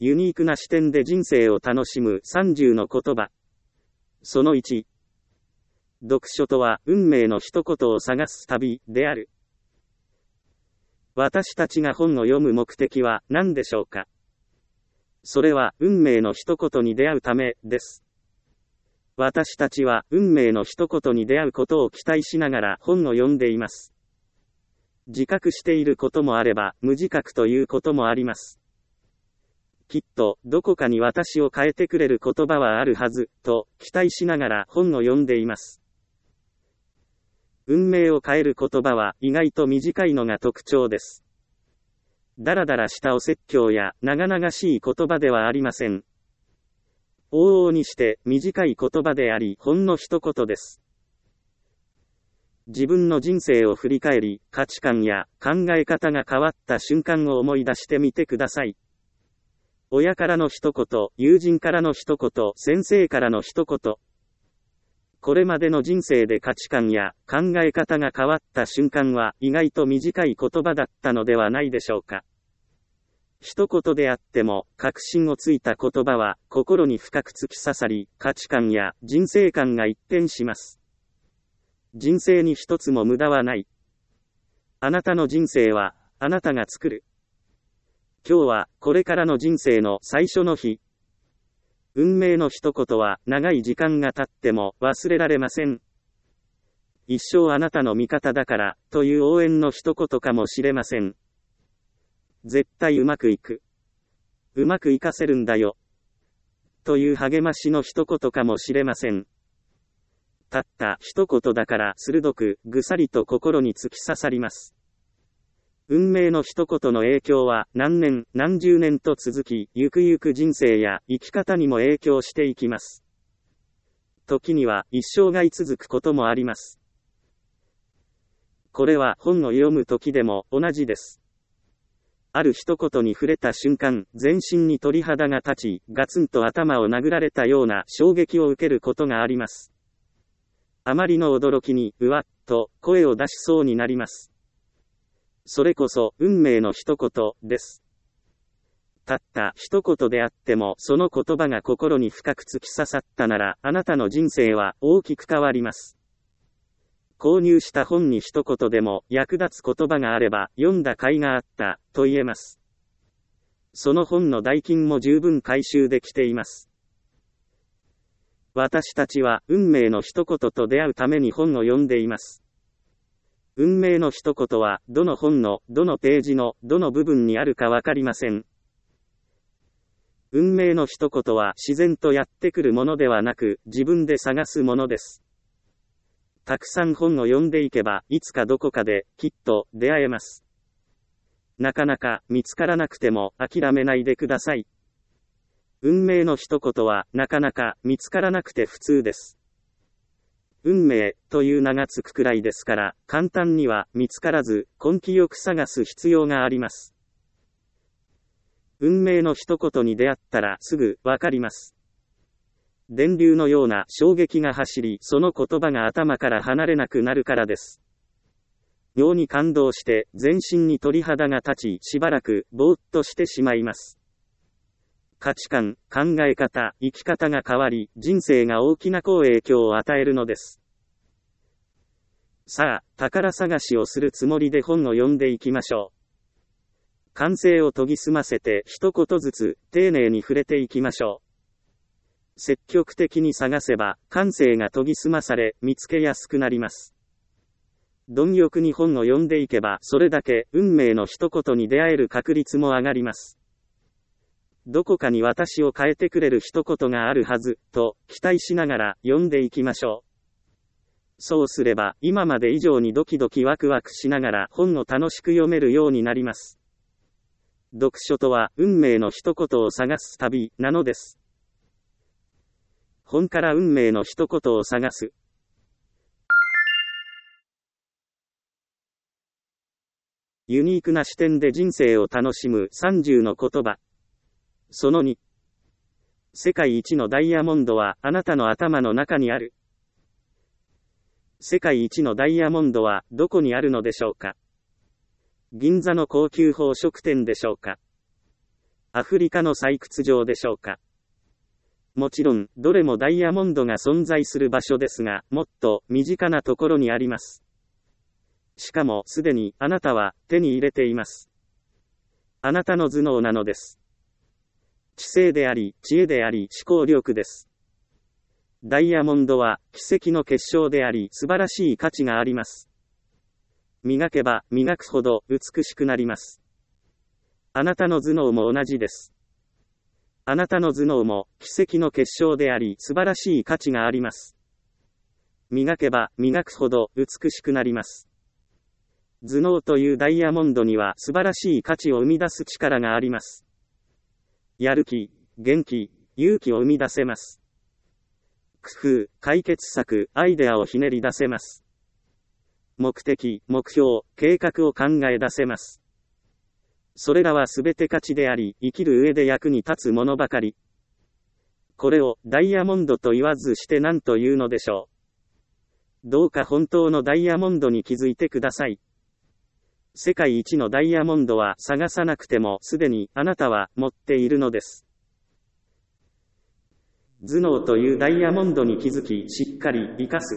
ユニークな視点で人生を楽しむ30の言葉。その1。読書とは運命の一言を探す旅である。私たちが本を読む目的は何でしょうか。それは運命の一言に出会うためです。私たちは運命の一言に出会うことを期待しながら本を読んでいます。自覚していることもあれば無自覚ということもあります。きっとどこかに私を変えてくれる言葉はあるはずと期待しながら本を読んでいます。運命を変える言葉は意外と短いのが特徴です。だらだらしたお説教や長々しい言葉ではありません。往々にして短い言葉であり、ほんの一言です。自分の人生を振り返り、価値観や考え方が変わった瞬間を思い出してみてください。親からの一言、友人からの一言、先生からの一言。これまでの人生で価値観や考え方が変わった瞬間は意外と短い言葉だったのではないでしょうか。一言であっても確信をついた言葉は心に深く突き刺さり、価値観や人生観が一変します。人生に一つも無駄はない。あなたの人生はあなたが作る。今日はこれからの人生の最初の日。運命の一言は長い時間が経っても忘れられません。一生あなたの味方だからという応援の一言かもしれません。絶対うまくいく。うまくいかせるんだよ。という励ましの一言かもしれません。たった一言だから鋭くぐさりと心に突き刺さります。運命の一言の影響は何年何十年と続き、ゆくゆく人生や生き方にも影響していきます。時には一生涯続くこともあります。これは本を読む時でも同じです。ある一言に触れた瞬間、全身に鳥肌が立ち、ガツンと頭を殴られたような衝撃を受けることがあります。あまりの驚きに、うわっと声を出しそうになります。それこそ運命の一言です。たった一言であってもその言葉が心に深く突き刺さったならあなたの人生は大きく変わります。購入した本に一言でも役立つ言葉があれば読んだ甲斐があったと言えます。その本の代金も十分回収できています。私たちは運命の一言と出会うために本を読んでいます。運命の一言はどの本のどのページのどの部分にあるかわかりません。運命の一言は自然とやってくるものではなく自分で探すものです。たくさん本を読んでいけばいつかどこかできっと出会えます。なかなか見つからなくても諦めないでください。運命の一言はなかなか見つからなくて普通です。運命という名がつくくらいですから簡単には見つからず根気よく探す必要があります。運命の一言に出会ったらすぐわかります。電流のような衝撃が走りその言葉が頭から離れなくなるからです。妙に感動して全身に鳥肌が立ちしばらくぼーっとしてしまいます。価値観、考え方、生き方が変わり、人生が大きな好影響を与えるのです。さあ、宝探しをするつもりで本を読んでいきましょう。感性を研ぎ澄ませて一言ずつ丁寧に触れていきましょう。積極的に探せば、感性が研ぎ澄まされ、見つけやすくなります。貪欲に本を読んでいけば、それだけ運命の一言に出会える確率も上がります。どこかに私を変えてくれる一言があるはず、と期待しながら読んでいきましょう。そうすれば、今まで以上にドキドキワクワクしながら本を楽しく読めるようになります。読書とは、運命の一言を探す旅、なのです。本から運命の一言を探す。ユニークな視点で人生を楽しむ30の言葉。その2。世界一のダイヤモンドはあなたの頭の中にある。世界一のダイヤモンドはどこにあるのでしょうか。銀座の高級宝飾店でしょうか。 アフリカの採掘場でしょうか。もちろん、どれもダイヤモンドが存在する場所ですが、もっと身近なところにあります。しかも、すでにあなたは手に入れています。あなたの頭脳なのです。知性であり、知恵であり、思考力です。ダイヤモンドは奇跡の結晶であり、素晴らしい価値があります。磨けば磨くほど美しくなります。あなたの頭脳も同じです。あなたの頭脳も奇跡の結晶であり、素晴らしい価値があります。磨けば磨くほど美しくなります。頭脳というダイヤモンドには素晴らしい価値を生み出す力があります。やる気、元気、勇気を生み出せます。工夫、解決策、アイデアをひねり出せます。目的、目標、計画を考え出せます。それらはすべて価値であり、生きる上で役に立つものばかり。これをダイヤモンドと言わずして何というのでしょう。どうか本当のダイヤモンドに気づいてください。世界一のダイヤモンドは探さなくてもすでにあなたは持っているのです。頭脳というダイヤモンドに気づき、しっかり生かす。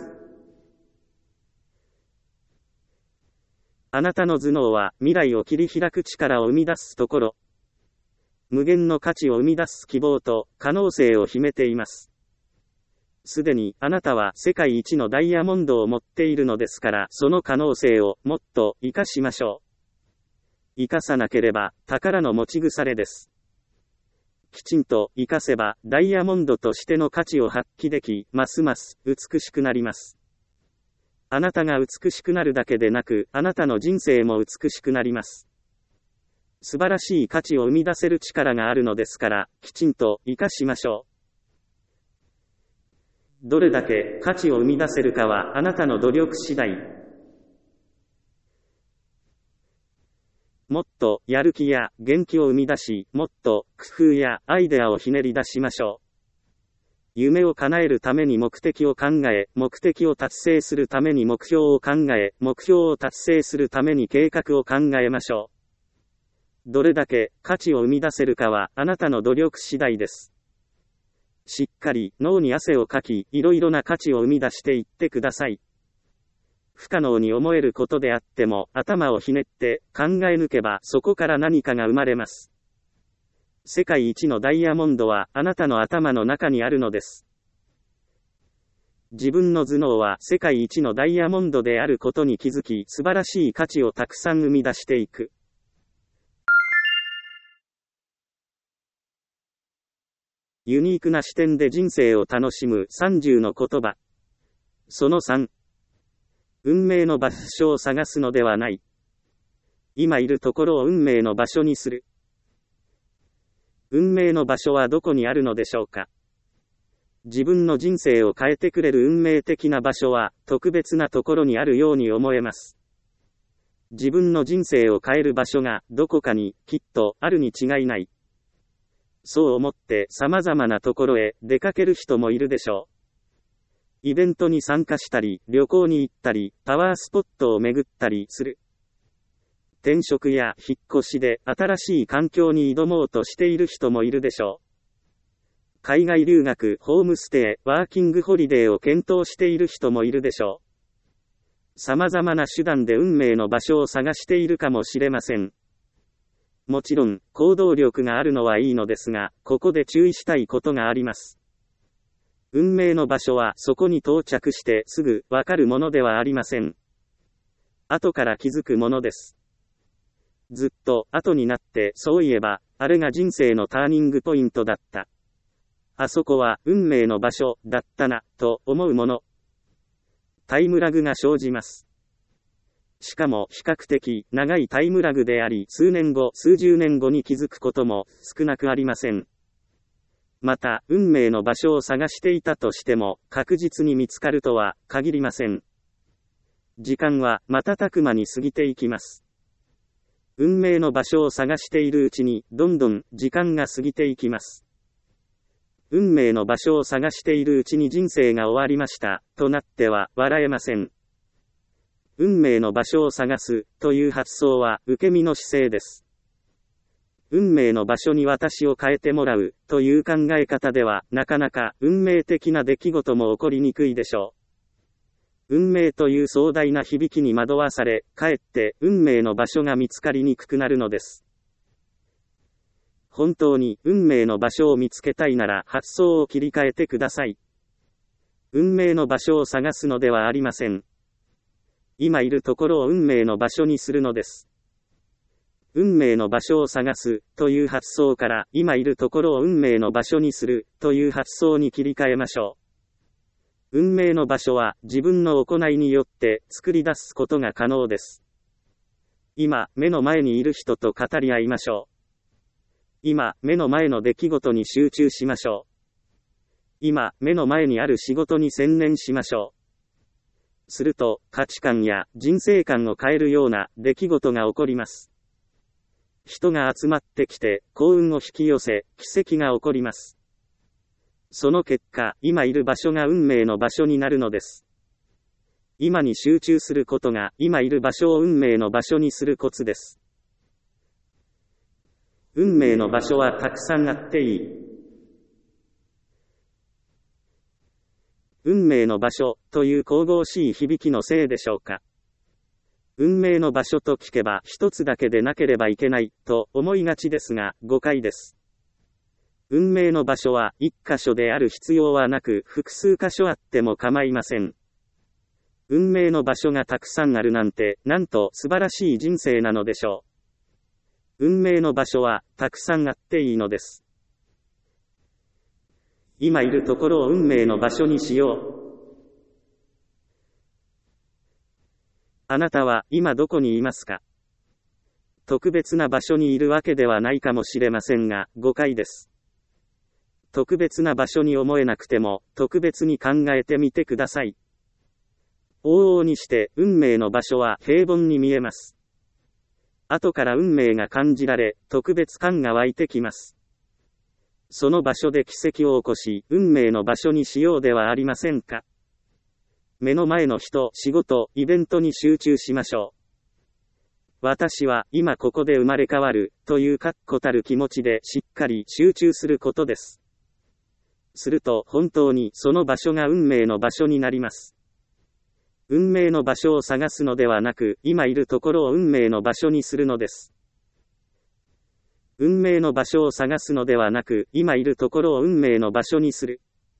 あなたの頭脳は未来を切り開く力を生み出すところ、無限の価値を生み出す希望と可能性を秘めています。すでにあなたは世界一のダイヤモンドを持っているのですから、その可能性をもっと生かしましょう。生かさなければ宝の持ち腐れです。きちんと生かせばダイヤモンドとしての価値を発揮でき、ますます美しくなります。あなたが美しくなるだけでなく、あなたの人生も美しくなります。素晴らしい価値を生み出せる力があるのですから、きちんと生かしましょう。どれだけ価値を生み出せるかはあなたの努力次第。もっとやる気や元気を生み出し、もっと工夫やアイデアをひねり出しましょう。夢を叶えるために目的を考え、目的を達成するために目標を考え、目標を達成するために計画を考えましょう。どれだけ価値を生み出せるかはあなたの努力次第です。しっかり脳に汗をかき、いろいろな価値を生み出していってください。不可能に思えることであっても、頭をひねって考え抜けばそこから何かが生まれます。世界一のダイヤモンドはあなたの頭の中にあるのです。自分の頭脳は世界一のダイヤモンドであることに気づき、素晴らしい価値をたくさん生み出していく。ユニークな視点で人生を楽しむ30の言葉。その3。運命の場所を探すのではない。今いるところを運命の場所にする。運命の場所はどこにあるのでしょうか。自分の人生を変えてくれる運命的な場所は特別なところにあるように思えます。自分の人生を変える場所がどこかにきっとあるに違いない。そう思って様々なところへ出かける人もいるでしょう。イベントに参加したり、旅行に行ったり、パワースポットを巡ったりする。転職や引っ越しで新しい環境に挑もうとしている人もいるでしょう。海外留学、ホームステイ、ワーキングホリデーを検討している人もいるでしょう。様々な手段で運命の場所を探しているかもしれません。もちろん、行動力があるのはいいのですが、ここで注意したいことがあります。運命の場所はそこに到着してすぐわかるものではありません。後から気づくものです。ずっと後になって、そういえば、あれが人生のターニングポイントだった。あそこは運命の場所だったな、と思うもの。タイムラグが生じます。しかも比較的長いタイムラグであり、数年後、数十年後に気づくことも少なくありません。また、運命の場所を探していたとしても、確実に見つかるとは限りません。時間は瞬く間に過ぎていきます。運命の場所を探しているうちに、どんどん時間が過ぎていきます。運命の場所を探しているうちに人生が終わりました、となっては笑えません。運命の場所を探す、という発想は受け身の姿勢です。 運命の場所に私を変えてもらう、という考え方では、なかなか運命的な出来事も起こりにくいでしょう。運命という壮大な響きに惑わされ、かえって運命の場所が見つかりにくくなるのです。本当に運命の場所を見つけたいなら発想を切り替えてください。運命の場所を探すのではありません。今いるところを運命の場所にするのです。運命の場所を探すという発想から今いるところを運命の場所にするという発想に切り替えましょう。運命の場所は自分の行いによって作り出すことが可能です。今目の前にいる人と語り合いましょう。今目の前の出来事に集中しましょう。今目の前にある仕事に専念しましょう。すると価値観や人生観を変えるような出来事が起こります。人が集まってきて幸運を引き寄せ奇跡が起こります。その結果今いる場所が運命の場所になるのです。今に集中することが今いる場所を運命の場所にするコツです。運命の場所はたくさんあっていい。運命の場所という神々しい響きのせいでしょうか。運命の場所と聞けば一つだけでなければいけないと思いがちですが誤解です。運命の場所は一箇所である必要はなく複数箇所あっても構いません。運命の場所がたくさんあるなんてなんと素晴らしい人生なのでしょう。運命の場所はたくさんあっていいのです。今いるところを運命の場所にしよう。あなたは今どこにいますか？特別な場所にいるわけではないかもしれませんが、誤解です。特別な場所に思えなくても、特別に考えてみてください。往々にして運命の場所は平凡に見えます。後から運命が感じられ、特別感が湧いてきます。その場所で奇跡を起こし、運命の場所にしようではありませんか。目の前の人、仕事、イベントに集中しましょう。私は今ここで生まれ変わる、という確固たる気持ちでしっかり集中することです。すると本当にその場所が運命の場所になります。運命の場所を探すのではなく、今いるところを運命の場所にするのです。運命の場所を探すのではなく、今いるところを運命の場所にする。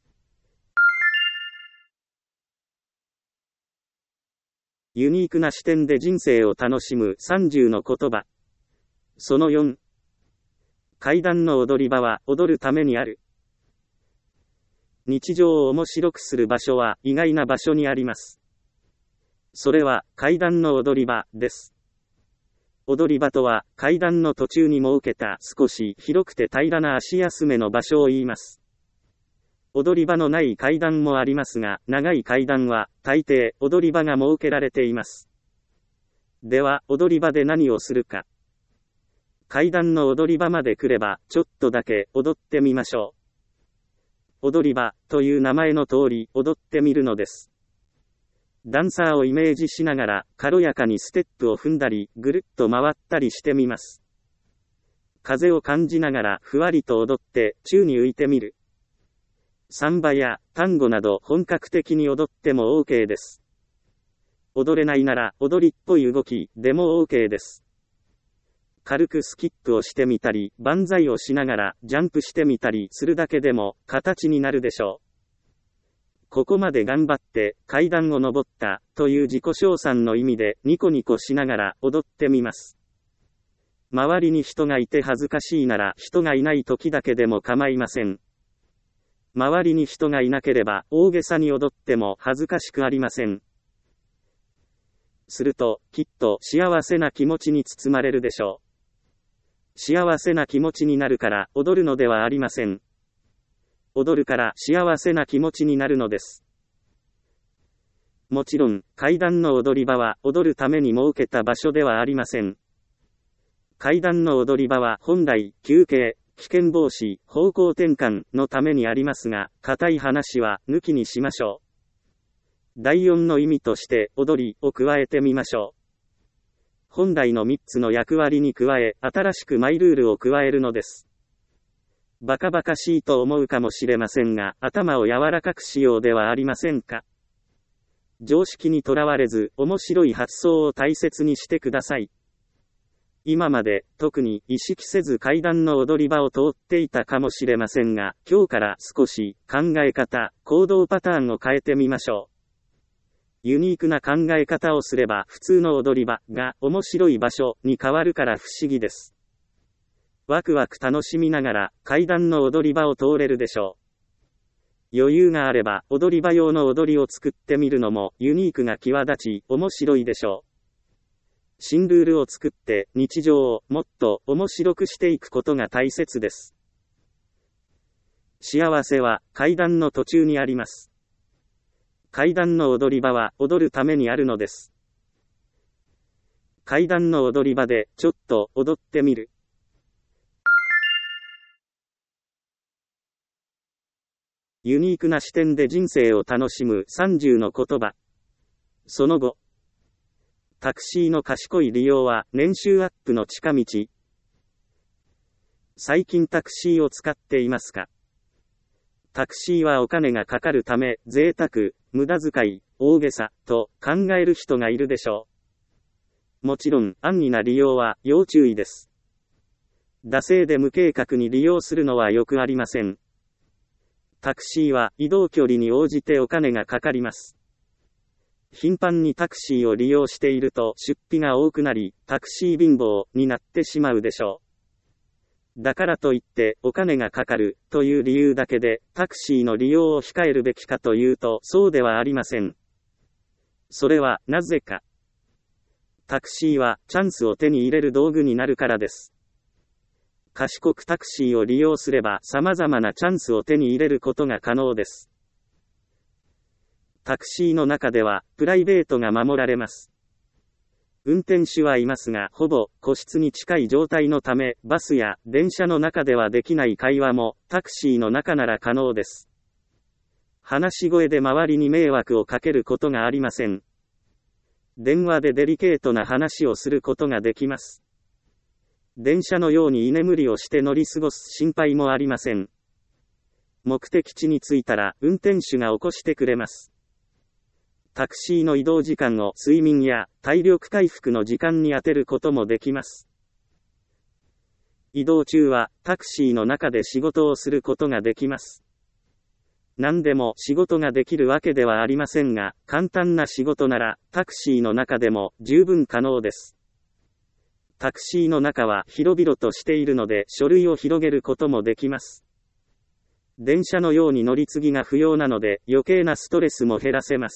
ユニークな視点で人生を楽しむ30の言葉。その4。階段の踊り場は踊るためにある。日常を面白くする場所は意外な場所にあります。それは階段の踊り場です。踊り場とは階段の途中に設けた少し広くて平らな足休めの場所を言います。踊り場のない階段もありますが、長い階段は大抵踊り場が設けられています。では踊り場で何をするか。階段の踊り場まで来ればちょっとだけ踊ってみましょう。踊り場という名前の通り踊ってみるのです。ダンサーをイメージしながら軽やかにステップを踏んだりぐるっと回ったりしてみます。風を感じながらふわりと踊って宙に浮いてみる。サンバやタンゴなど本格的に踊っても OK です。踊れないなら踊りっぽい動きでも OK です。軽くスキップをしてみたり万歳をしながらジャンプしてみたりするだけでも形になるでしょう。ここまで頑張って階段を登ったという自己称賛の意味でニコニコしながら踊ってみます。周りに人がいて恥ずかしいなら人がいない時だけでも構いません。周りに人がいなければ大げさに踊っても恥ずかしくありません。するときっと幸せな気持ちに包まれるでしょう。幸せな気持ちになるから踊るのではありません。踊るから幸せな気持ちになるのです。もちろん、階段の踊り場は踊るために設けた場所ではありません。階段の踊り場は本来、休憩、危険防止、方向転換のためにありますが、固い話は抜きにしましょう。第4の意味として踊りを加えてみましょう。 本来の3つの役割に加え、新しくマイルールを加えるのです。バカバカしいと思うかもしれませんが、頭を柔らかくしようではありませんか。常識にとらわれず、面白い発想を大切にしてください。今まで、特に意識せず階段の踊り場を通っていたかもしれませんが、今日から少し考え方、行動パターンを変えてみましょう。ユニークな考え方をすれば普通の踊り場が面白い場所に変わるから不思議です。ワクワク楽しみながら階段の踊り場を通れるでしょう。余裕があれば踊り場用の踊りを作ってみるのもユニークが際立ち面白いでしょう。新ルールを作って日常をもっと面白くしていくことが大切です。幸せは階段の途中にあります。階段の踊り場は踊るためにあるのです。階段の踊り場でちょっと踊ってみる。ユニークな視点で人生を楽しむ30の言葉。その後。タクシーの賢い利用は年収アップの近道。最近タクシーを使っていますか？タクシーはお金がかかるため、贅沢、無駄遣い、大げさ、と考える人がいるでしょう。もちろん、安易な利用は要注意です。惰性で無計画に利用するのはよくありません。タクシーは移動距離に応じてお金がかかります。頻繁にタクシーを利用していると出費が多くなり、タクシー貧乏になってしまうでしょう。だからといってお金がかかるという理由だけでタクシーの利用を控えるべきかというとそうではありません。それはなぜか。タクシーはチャンスを手に入れる道具になるからです。賢くタクシーを利用すれば様々なチャンスを手に入れることが可能です。タクシーの中では、プライベートが守られます。運転手はいますが、ほぼ、個室に近い状態のため、バスや電車の中ではできない会話も、タクシーの中なら可能です。話し声で周りに迷惑をかけることがありません。電話でデリケートな話をすることができます。電車のように居眠りをして乗り過ごす心配もありません。目的地に着いたら、運転手が起こしてくれます。タクシーの移動時間を睡眠や体力回復の時間に充てることもできます。移動中はタクシーの中で仕事をすることができます。何でも仕事ができるわけではありませんが、簡単な仕事ならタクシーの中でも十分可能です。タクシーの中は広々としているので書類を広げることもできます。電車のように乗り継ぎが不要なので余計なストレスも減らせます。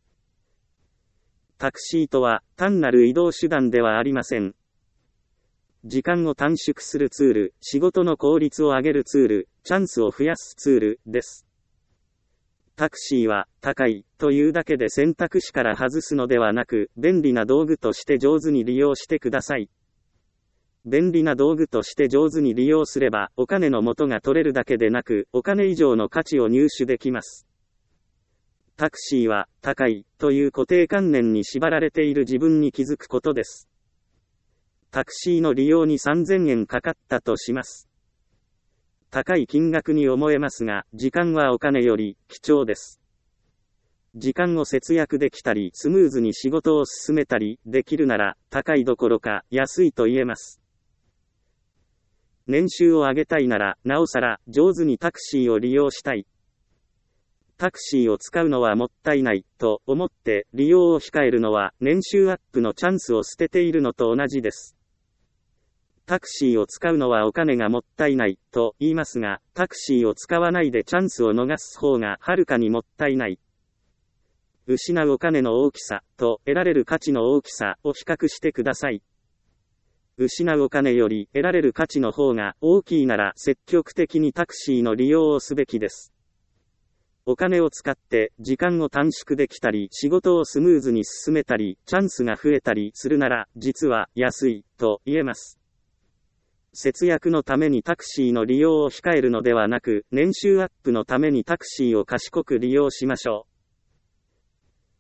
タクシーとは単なる移動手段ではありません。時間を短縮するツール、仕事の効率を上げるツール、チャンスを増やすツールです。タクシーは高いというだけで選択肢から外すのではなく、便利な道具として上手に利用してください。便利な道具として上手に利用すれば、お金の元が取れるだけでなく、お金以上の価値を入手できます。タクシーは高いという固定観念に縛られている自分に気づくことです。タクシーの利用に3000円かかったとします。高い金額に思えますが、時間はお金より貴重です。時間を節約できたり、スムーズに仕事を進めたりできるなら、高いどころか安いと言えます。年収を上げたいなら、なおさら上手にタクシーを利用したい。タクシーを使うのはもったいないと思って利用を控えるのは年収アップのチャンスを捨てているのと同じです。タクシーを使うのはお金がもったいないと言いますが、タクシーを使わないでチャンスを逃す方がはるかにもったいない。失うお金の大きさと得られる価値の大きさを比較してください。失うお金より得られる価値の方が大きいなら積極的にタクシーの利用をすべきです。お金を使って時間を短縮できたり、仕事をスムーズに進めたり、チャンスが増えたりするなら、実は安いと言えます。節約のためにタクシーの利用を控えるのではなく、年収アップのためにタクシーを賢く利用しましょう。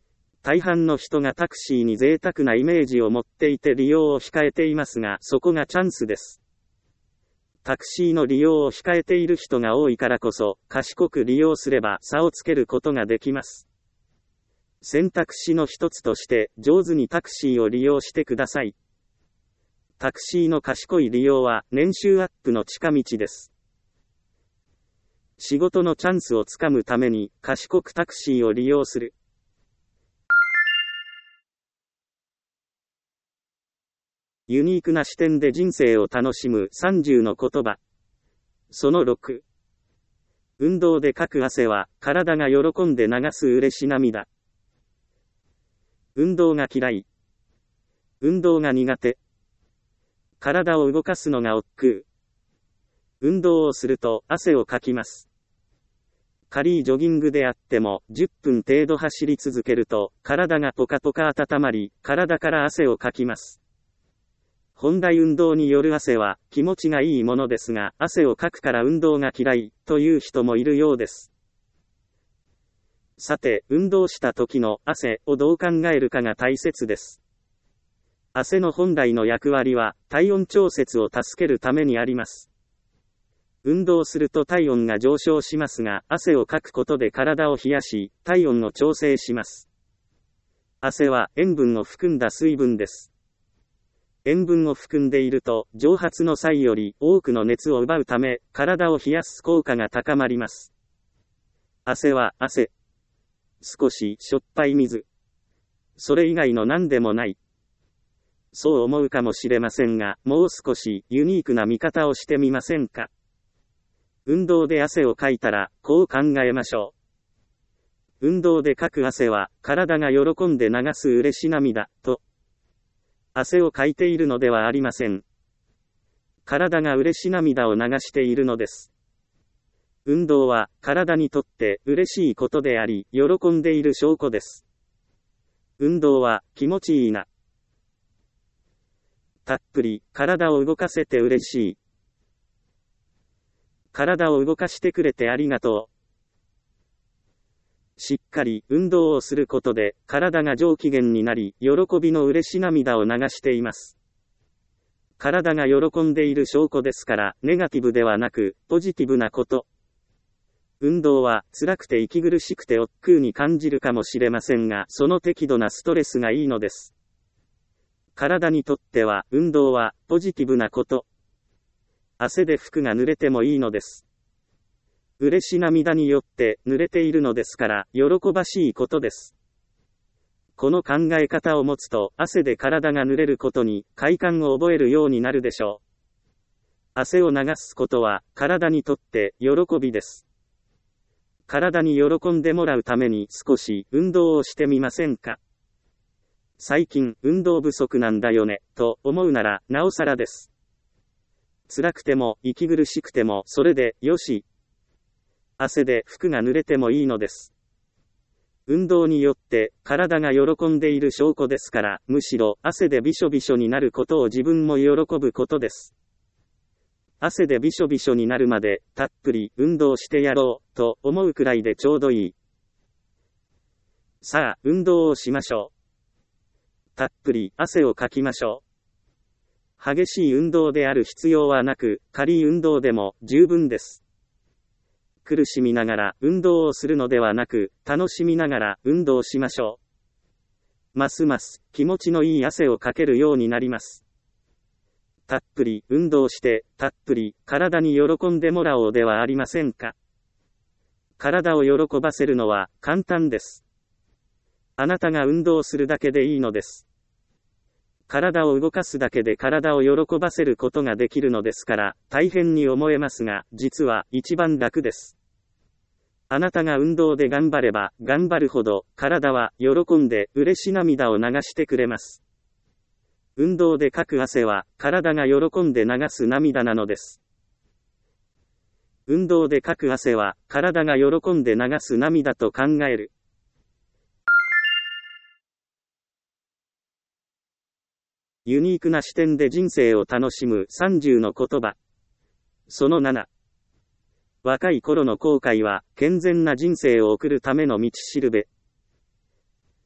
大半の人がタクシーに贅沢なイメージを持っていて利用を控えていますが、そこがチャンスです。タクシーの利用を控えている人が多いからこそ、賢く利用すれば差をつけることができます。選択肢の一つとして、上手にタクシーを利用してください。タクシーの賢い利用は、年収アップの近道です。仕事のチャンスをつかむために、賢くタクシーを利用する。ユニークな視点で人生を楽しむ30の言葉。その6。運動でかく汗は、体が喜んで流す嬉し涙。運動が嫌い。運動が苦手。体を動かすのが億劫。運動をすると汗をかきます。軽いジョギングであっても10分程度走り続けると体がポカポカ温まり、体から汗をかきます。本来運動による汗は気持ちがいいものですが、汗をかくから運動が嫌いという人もいるようです。さて、運動した時の汗をどう考えるかが大切です。汗の本来の役割は体温調節を助けるためにあります。運動すると体温が上昇しますが、汗をかくことで体を冷やし、体温を調整します。汗は塩分を含んだ水分です。塩分を含んでいると、蒸発の際より多くの熱を奪うため、体を冷やす効果が高まります。汗は汗。少ししょっぱい水。それ以外の何でもない。そう思うかもしれませんが、もう少しユニークな見方をしてみませんか。運動で汗をかいたら、こう考えましょう。運動でかく汗は、体が喜んで流す嬉し涙、と。汗をかいているのではありません。体が嬉し涙を流しているのです。運動は、体にとって嬉しいことであり、喜んでいる証拠です。運動は、気持ちいいな。たっぷり、体を動かせて嬉しい。体を動かしてくれてありがとう。しっかり運動をすることで体が上機嫌になり、喜びの嬉し涙を流しています。体が喜んでいる証拠ですから、ネガティブではなく、ポジティブなこと。運動は辛くて息苦しくて億劫に感じるかもしれませんが、その適度なストレスがいいのです。体にとっては、運動はポジティブなこと。汗で服が濡れてもいいのです。嬉し涙によって濡れているのですから、喜ばしいことです。この考え方を持つと、汗で体が濡れることに快感を覚えるようになるでしょう。汗を流すことは、体にとって喜びです。体に喜んでもらうために少し運動をしてみませんか。最近運動不足なんだよね、と思うなら、なおさらです。辛くても息苦しくてもそれでよし。汗で服が濡れてもいいのです。運動によって体が喜んでいる証拠ですから、むしろ汗でびしょびしょになることを自分も喜ぶことです。汗でびしょびしょになるまでたっぷり運動してやろうと思うくらいでちょうどいい。さあ、運動をしましょう。たっぷり汗をかきましょう。激しい運動である必要はなく、軽い運動でも十分です。苦しみながら運動をするのではなく、楽しみながら運動しましょう。ますます気持ちのいい汗をかけるようになります。たっぷり運動して、たっぷり体に喜んでもらおうではありませんか。体を喜ばせるのは簡単です。あなたが運動するだけでいいのです。体を動かすだけで体を喜ばせることができるのですから、大変に思えますが、実は一番楽です。あなたが運動で頑張れば、頑張るほど、体は喜んで嬉し涙を流してくれます。運動でかく汗は、体が喜んで流す涙なのです。運動でかく汗は、体が喜んで流す涙と考える。ユニークな視点で人生を楽しむ30の言葉。その7。若い頃の後悔は、健全な人生を送るための道しるべ。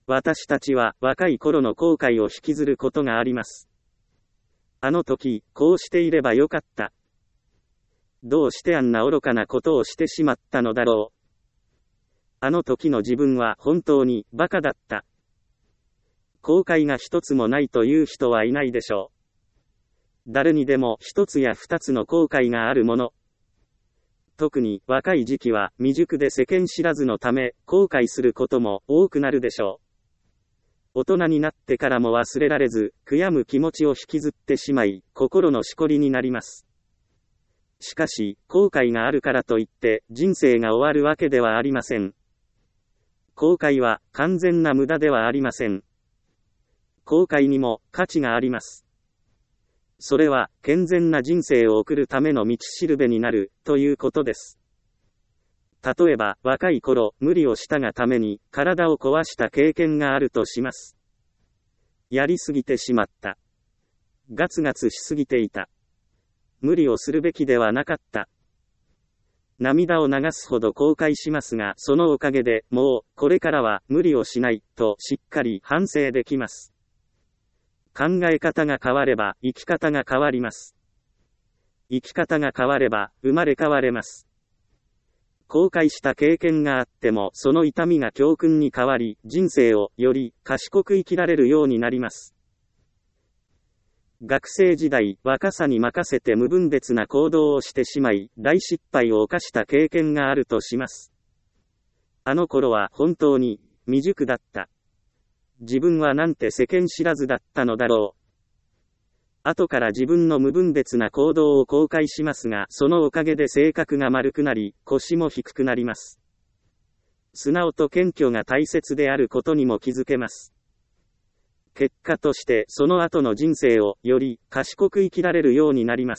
私たちは若い頃の後悔を引きずることがあります。あの時、こうしていればよかった。どうしてあんな愚かなことをしてしまったのだろう。あの時の自分は本当にバカだった。後悔が一つもないという人はいないでしょう。誰にでも一つや二つの後悔があるもの。特に若い時期は未熟で世間知らずのため後悔することも多くなるでしょう。大人になってからも忘れられず、悔やむ気持ちを引きずってしまい、心のしこりになります。しかし、後悔があるからといって人生が終わるわけではありません。後悔は完全な無駄ではありません。後悔にも価値があります。それは健全な人生を送るための道しるべになるということです。例えば若い頃無理をしたがために体を壊した経験があるとします。やりすぎてしまった。ガツガツしすぎていた。無理をするべきではなかった。涙を流すほど後悔しますが、そのおかげでもうこれからは無理をしないとしっかり反省できます。考え方が変われば生き方が変わります。生き方が変われば生まれ変われます。後悔した経験があってもその痛みが教訓に変わり、人生をより賢く生きられるようになります。学生時代、若さに任せて無分別な行動をしてしまい、大失敗を犯した経験があるとします。あの頃は本当に未熟だった。自分はなんて世間知らずだったのだろう。後から自分の無分別な行動を後悔しますが、そのおかげで性格が丸くなり、腰も低くなります。素直と謙虚が大切であることにも気づけます。結果としてその後の人生をより賢く生きられるようになります。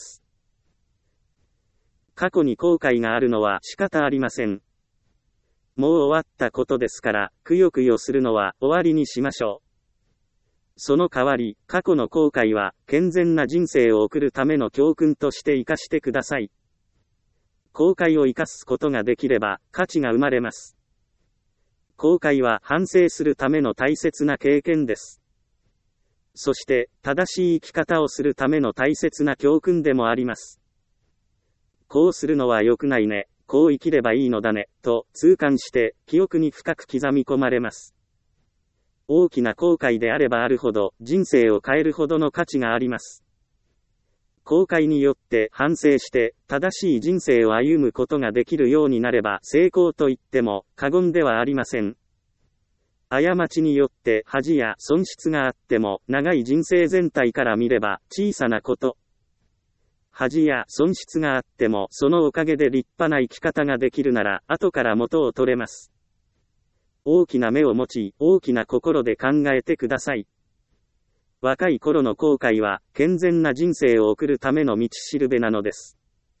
過去に後悔があるのは仕方ありません。もう終わったことですから、くよくよするのは終わりにしましょう。その代わり、過去の後悔は健全な人生を送るための教訓として生かしてください。後悔を生かすことができれば価値が生まれます。後悔は反省するための大切な経験です。そして、正しい生き方をするための大切な教訓でもあります。こうするのは良くないね、こう生きればいいのだね、と痛感して記憶に深く刻み込まれます。大きな後悔であればあるほど人生を変えるほどの価値があります。後悔によって反省して正しい人生を歩むことができるようになれば成功と言っても過言ではありません。過ちによって恥や損失があっても長い人生全体から見れば小さなこと。恥や損失があってもそのおかげで立派な生き方ができるなら後から元を取れます。大きな目を持ち大きな心で考えてください。若い頃の後悔は健全な人生を送るための道しるべなのです。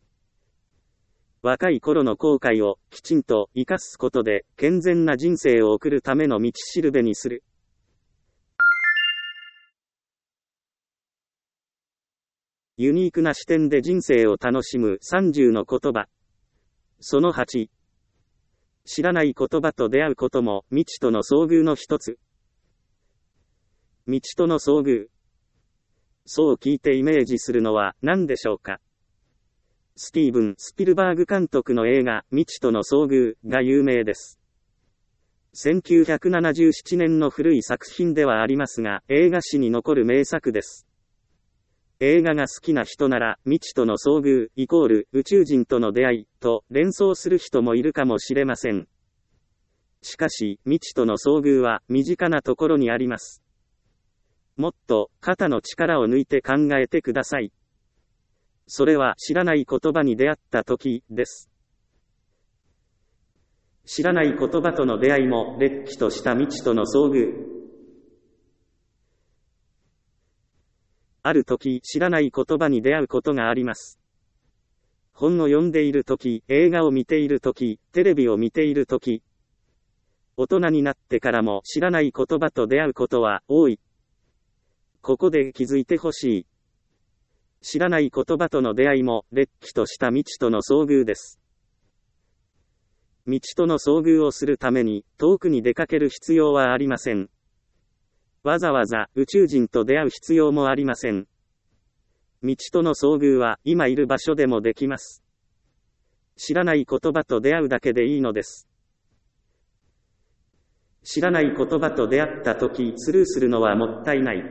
若い頃の後悔をきちんと生かすことで健全な人生を送るための道しるべにする。ユニークな視点で人生を楽しむ30の言葉。その8。知らない言葉と出会うことも未知との遭遇の一つ。未知との遭遇。そう聞いてイメージするのは何でしょうか。スティーブン・スピルバーグ監督の映画未知との遭遇が有名です。1977年の古い作品ではありますが、映画史に残る名作です。映画が好きな人なら未知との遭遇イコール宇宙人との出会いと連想する人もいるかもしれません。しかし未知との遭遇は身近なところにあります。もっと肩の力を抜いて考えてください。それは知らない言葉に出会った時です。知らない言葉との出会いもれっきとした未知との遭遇。ある時知らない言葉に出会うことがあります。本を読んでいる時、映画を見ている時、テレビを見ている時。大人になってからも知らない言葉と出会うことは多い。ここで気づいてほしい。知らない言葉との出会いもれっきとした未知との遭遇です。未知との遭遇をするために遠くに出かける必要はありません。 わざわざ宇宙人と出会う必要もありません。道との遭遇は今いる場所でもできます。知らない言葉と出会うだけでいいのです。知らない言葉と出会ったとき、スルーするのはもったいない。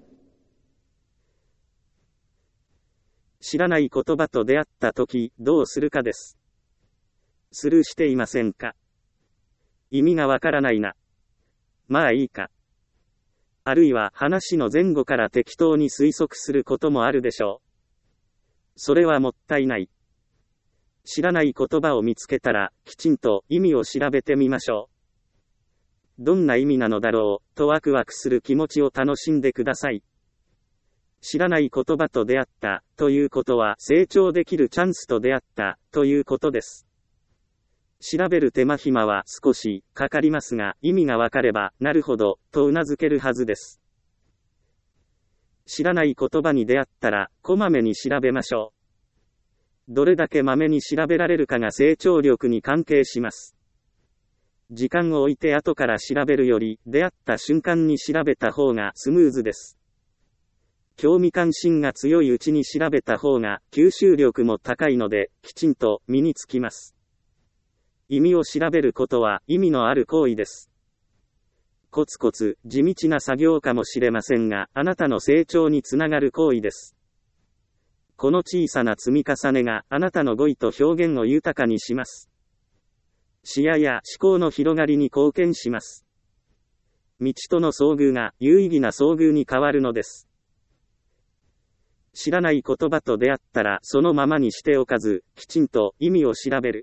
知らない言葉と出会ったとき、どうするかです。スルーしていませんか？意味がわからないな。まあいいか。あるいは話の前後から適当に推測することもあるでしょう。それはもったいない。知らない言葉を見つけたら、きちんと意味を調べてみましょう。どんな意味なのだろう、とワクワクする気持ちを楽しんでください。知らない言葉と出会った、ということは成長できるチャンスと出会った、ということです。調べる手間暇は少しかかりますが、意味がわかれば、なるほど、とうなずけるはずです。知らない言葉に出会ったら、こまめに調べましょう。どれだけまめに調べられるかが成長力に関係します。時間を置いて後から調べるより、出会った瞬間に調べた方がスムーズです。興味関心が強いうちに調べた方が吸収力も高いので、きちんと身につきます。意味を調べることは意味のある行為です。コツコツ地道な作業かもしれませんが、あなたの成長につながる行為です。この小さな積み重ねがあなたの語彙と表現を豊かにします。視野や思考の広がりに貢献します。道との遭遇が有意義な遭遇に変わるのです。知らない言葉と出会ったらそのままにしておかず、きちんと意味を調べる。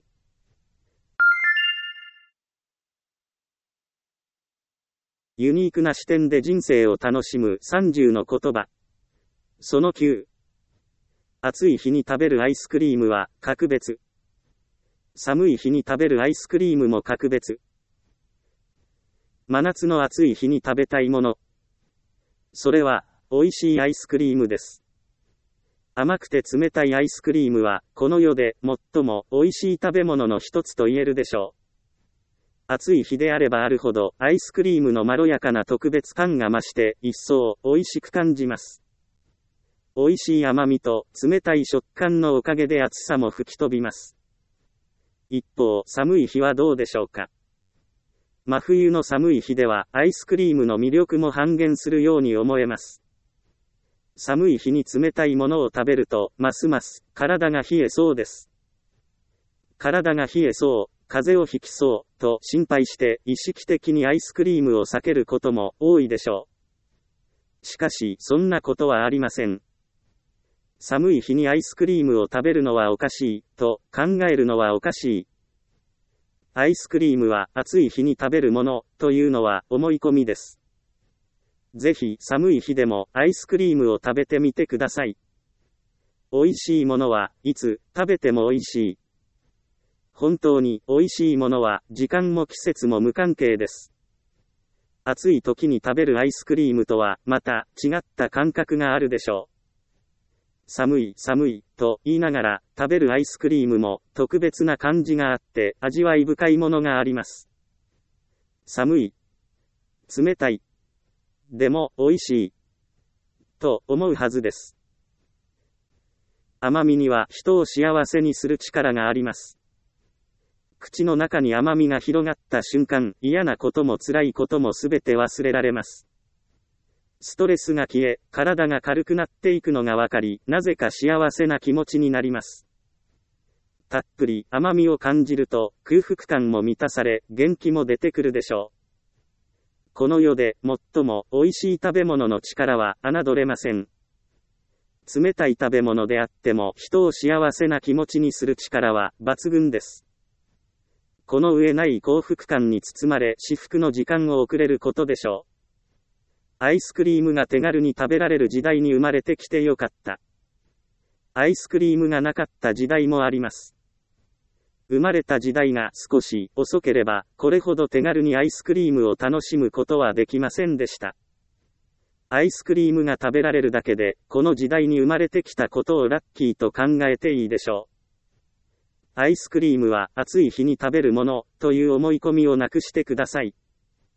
ユニークな視点で人生を楽しむ30の言葉。その9。暑い日に食べるアイスクリームは格別。寒い日に食べるアイスクリームも格別。真夏の暑い日に食べたいもの。それは、美味しいアイスクリームです。甘くて冷たいアイスクリームは、この世で最も美味しい食べ物の一つと言えるでしょう。暑い日であればあるほど、アイスクリームのまろやかな特別感が増して、一層美味しく感じます。美味しい甘みと冷たい食感のおかげで暑さも吹き飛びます。一方、寒い日はどうでしょうか。真冬の寒い日では、アイスクリームの魅力も半減するように思えます。寒い日に冷たいものを食べると、ますます体が冷えそうですし。体が冷えそう、風邪をひきそう、と心配して意識的にアイスクリームを避けることも多いでしょう。しかし、そんなことはありません。寒い日にアイスクリームを食べるのはおかしい、と考えるのはおかしい。アイスクリームは暑い日に食べるもの、というのは思い込みです。ぜひ寒い日でもアイスクリームを食べてみてください。美味しいものはいつ食べても美味しい。本当に美味しいものは時間も季節も無関係です。暑い時に食べるアイスクリームとはまた違った感覚があるでしょう。寒い寒いと言いながら食べるアイスクリームも特別な感じがあって味わい深いものがあります。寒い、冷たい、でも美味しいと思うはずです。甘みには人を幸せにする力があります。口の中に甘みが広がった瞬間、嫌なことも辛いこともすべて忘れられます。ストレスが消え、体が軽くなっていくのがわかり、なぜか幸せな気持ちになります。たっぷり甘みを感じると、空腹感も満たされ、元気も出てくるでしょう。この世で最も美味しい食べ物の力は侮れません。冷たい食べ物であっても人を幸せな気持ちにする力は抜群です。この上ない幸福感に包まれ至福の時間を送れることでしょう。アイスクリームが手軽に食べられる時代に生まれてきてよかった。アイスクリームがなかった時代もあります。生まれた時代が少し遅ければ、これほど手軽にアイスクリームを楽しむことはできませんでした。アイスクリームが食べられるだけで、この時代に生まれてきたことをラッキーと考えていいでしょう。アイスクリームは暑い日に食べるもの、という思い込みをなくしてください。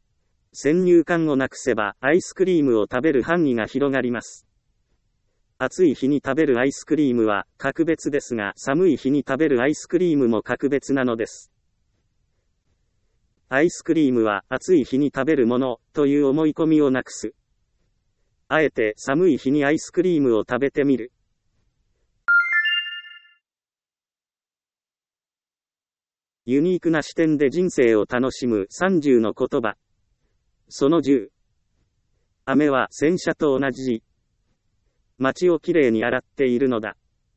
先入観をなくせば、アイスクリームを食べる範囲が広がります。暑い日に食べるアイスクリームは格別ですが、寒い日に食べるアイスクリームも格別なのです。アイスクリームは暑い日に食べるものという思い込みをなくす。あえて寒い日にアイスクリームを食べてみる。ユニークな視点で人生を楽しむ30の言葉。その10。雨は洗車と同じ。街をきれいに洗っているのだ。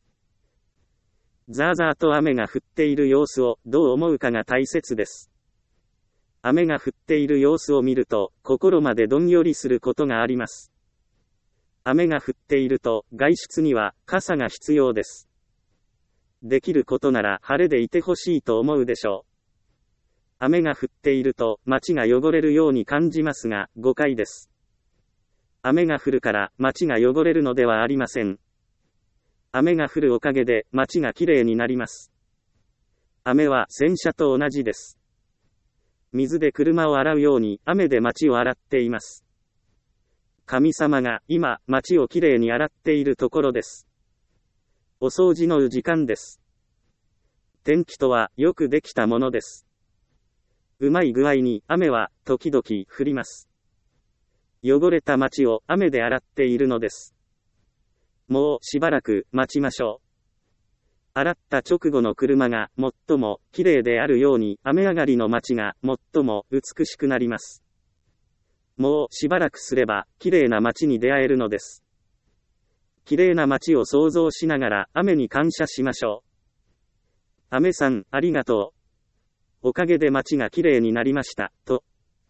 ザーザーと雨が降っている様子をどう思うかが大切です。雨が降っている様子を見ると、心までどんよりすることがあります。雨が降っていると、外出には傘が必要です。できることなら晴れでいてほしいと思うでしょう。雨が降っていると街が汚れるように感じますが、誤解です。雨が降るから街が汚れるのではありません。雨が降るおかげで街がきれいになります。雨は洗車と同じです。水で車を洗うように雨で街を洗っています。神様が今街をきれいに洗っているところです。お掃除の時間です。天気とはよくできたものです。うまい具合に雨は時々降ります。汚れた街を雨で洗っているのです。もうしばらく待ちましょう。洗った直後の車が最もきれいであるように雨上がりの街が最も美しくなります。もうしばらくすればきれいな街に出会えるのです。きれいな街を想像しながら雨に感謝しましょう。雨さん、ありがとう。おかげで街がきれいになりました、と。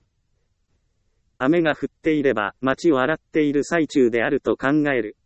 雨が降っていれば街を洗っている最中であると考える。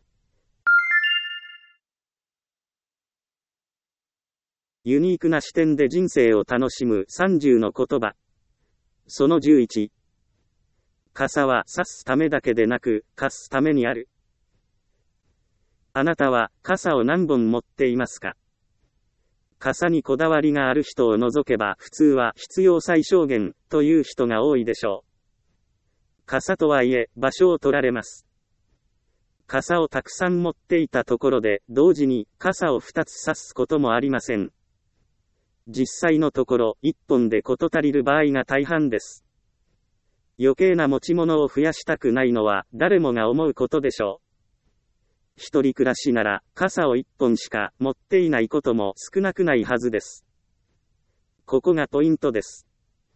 ユニークな視点で人生を楽しむ30の言葉。その11。傘は差すためだけでなく、貸すためにある。あなたは傘を何本持っていますか？傘にこだわりがある人を除けば普通は必要最小限という人が多いでしょう。傘とはいえ場所を取られます。傘をたくさん持っていたところで同時に傘を2つ差すこともありません。実際のところ1本で事足りる場合が大半です。余計な持ち物を増やしたくないのは誰もが思うことでしょう。一人暮らしなら傘を1本しか持っていないことも少なくないはずです。ここがポイントです。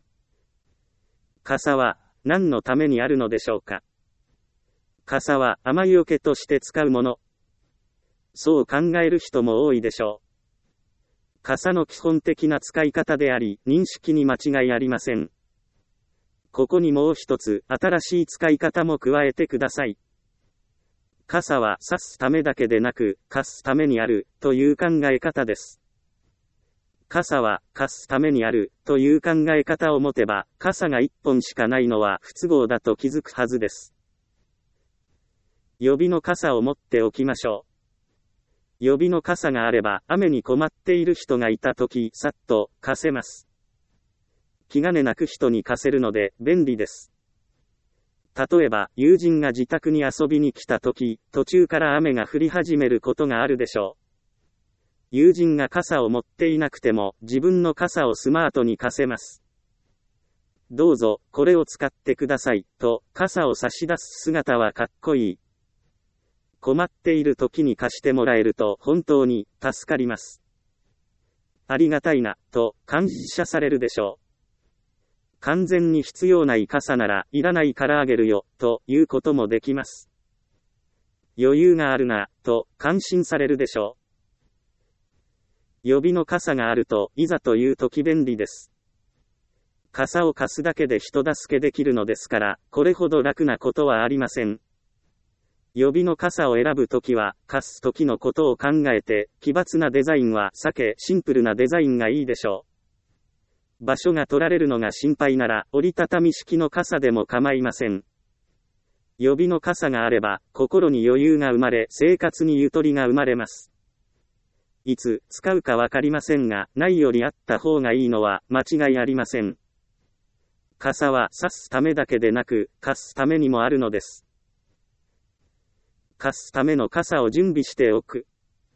傘は何のためにあるのでしょうか？傘は雨よけとして使うもの。そう考える人も多いでしょう。傘の基本的な使い方であり、認識に間違いありません。ここにもう一つ新しい使い方も加えてください。傘は差すためだけでなく、貸すためにある、という考え方です。傘は貸すためにある、という考え方を持てば、傘が一本しかないのは不都合だと気づくはずです。予備の傘を持っておきましょう。予備の傘があれば、雨に困っている人がいたとき、さっと貸せます。気兼ねなく人に貸せるので、便利です。例えば、友人が自宅に遊びに来たとき、途中から雨が降り始めることがあるでしょう。友人が傘を持っていなくても、自分の傘をスマートに貸せます。どうぞ、これを使ってください、と、傘を差し出す姿はかっこいい。困っている時に貸してもらえると本当に助かります。ありがたいな、と感謝されるでしょう。完全に必要ない傘ならいらないからあげるよ、ということもできます。余裕があるな、と感心されるでしょう。予備の傘があるといざという時便利です。傘を貸すだけで人助けできるのですから、これほど楽なことはありません。予備の傘を選ぶときは、貸すときのことを考えて、奇抜なデザインは避け、シンプルなデザインがいいでしょう。場所が取られるのが心配なら、折りたたみ式の傘でも構いません。予備の傘があれば、心に余裕が生まれ、生活にゆとりが生まれます。いつ使うかわかりませんが、ないよりあった方がいいのは間違いありません。 傘は差すためだけでなく、貸すためにもあるのです。貸すための傘を準備しておく。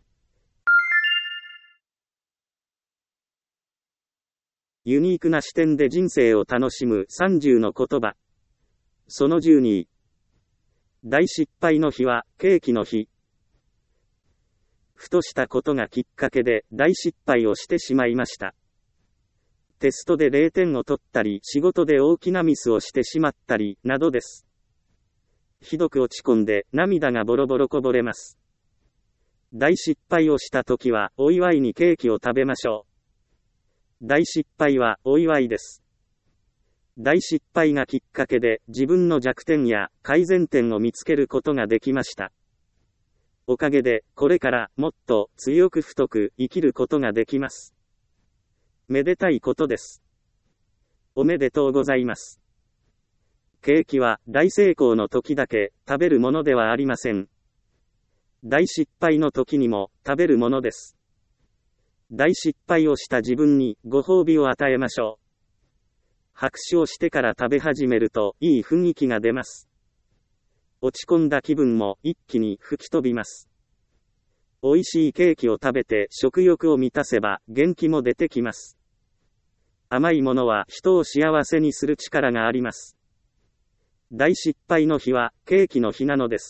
ユニークな視点で人生を楽しむ30の言葉。その12。大失敗の日はケーキの日。ふとしたことがきっかけで大失敗をしてしまいました。テストで0点を取ったり、仕事で大きなミスをしてしまったり、などです。ひどく落ち込んで涙がボロボロこぼれます。大失敗をしたときは、お祝いにケーキを食べましょう。大失敗はお祝いです。大失敗がきっかけで自分の弱点や改善点を見つけることができました。おかげで、これからもっと強く太く生きることができます。めでたいことです。おめでとうございます。ケーキは大成功の時だけ食べるものではありません。大失敗の時にも食べるものです。大失敗をした自分にご褒美を与えましょう。拍手をしてから食べ始めるといい雰囲気が出ます。落ち込んだ気分も一気に吹き飛びます。美味しいケーキを食べて食欲を満たせば元気も出てきます。甘いものは人を幸せにする力があります。大失敗の日はケーキの日なのです。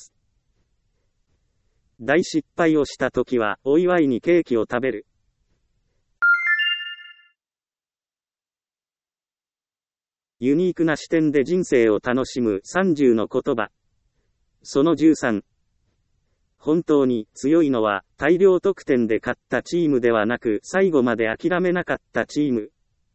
大失敗をしたときはお祝いにケーキを食べる。ユニークな視点で人生を楽しむ30の言葉。その13。本当に強いのは大量得点で勝ったチームではなく最後まで諦めなかったチーム。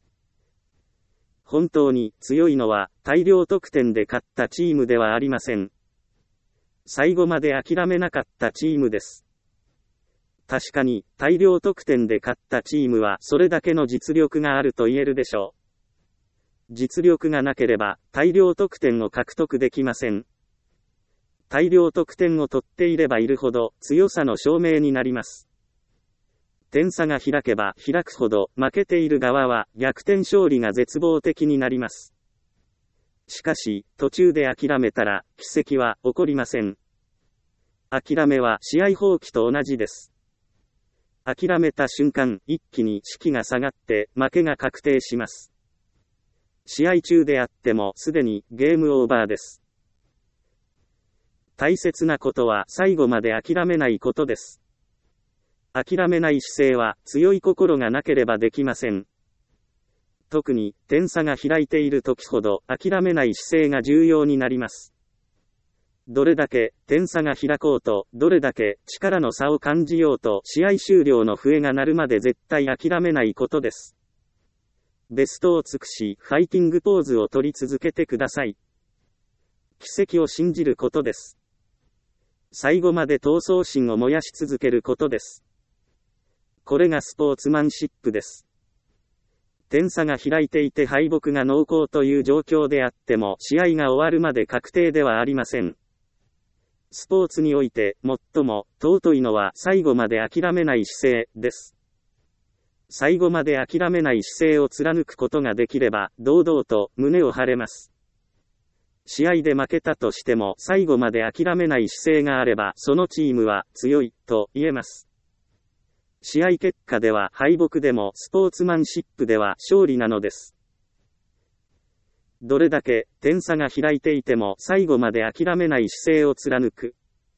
本当に強いのは大量得点で勝ったチームではありません。最後まで諦めなかったチームです。確かに大量得点で勝ったチームはそれだけの実力があると言えるでしょう。実力がなければ大量得点を獲得できません。大量得点を取っていればいるほど強さの証明になります。点差が開けば開くほど負けている側は逆転勝利が絶望的になります。しかし途中で諦めたら奇跡は起こりません。諦めは試合放棄と同じです。諦めた瞬間一気に士気が下がって負けが確定します。試合中であってもすでにゲームオーバーです。大切なことは最後まで諦めないことです。諦めない姿勢は強い心がなければできません。特に点差が開いている時ほど諦めない姿勢が重要になります。どれだけ点差が開こうと、どれだけ力の差を感じようと、試合終了の笛が鳴るまで絶対諦めないことです。ベストを尽くし、ファイティングポーズを取り続けてください。奇跡を信じることです。最後まで闘争心を燃やし続けることです。これがスポーツマンシップです。点差が開いていて敗北が濃厚という状況であっても試合が終わるまで確定ではありません。スポーツにおいて最も尊いのは最後まで諦めない姿勢です。最後まで諦めない姿勢を貫くことができれば堂々と胸を張れます。試合で負けたとしても最後まで諦めない姿勢があればそのチームは強いと言えます。試合結果では敗北でもスポーツマンシップでは勝利なのです。どれだけ点差が開いていても最後まで諦めない姿勢を貫く。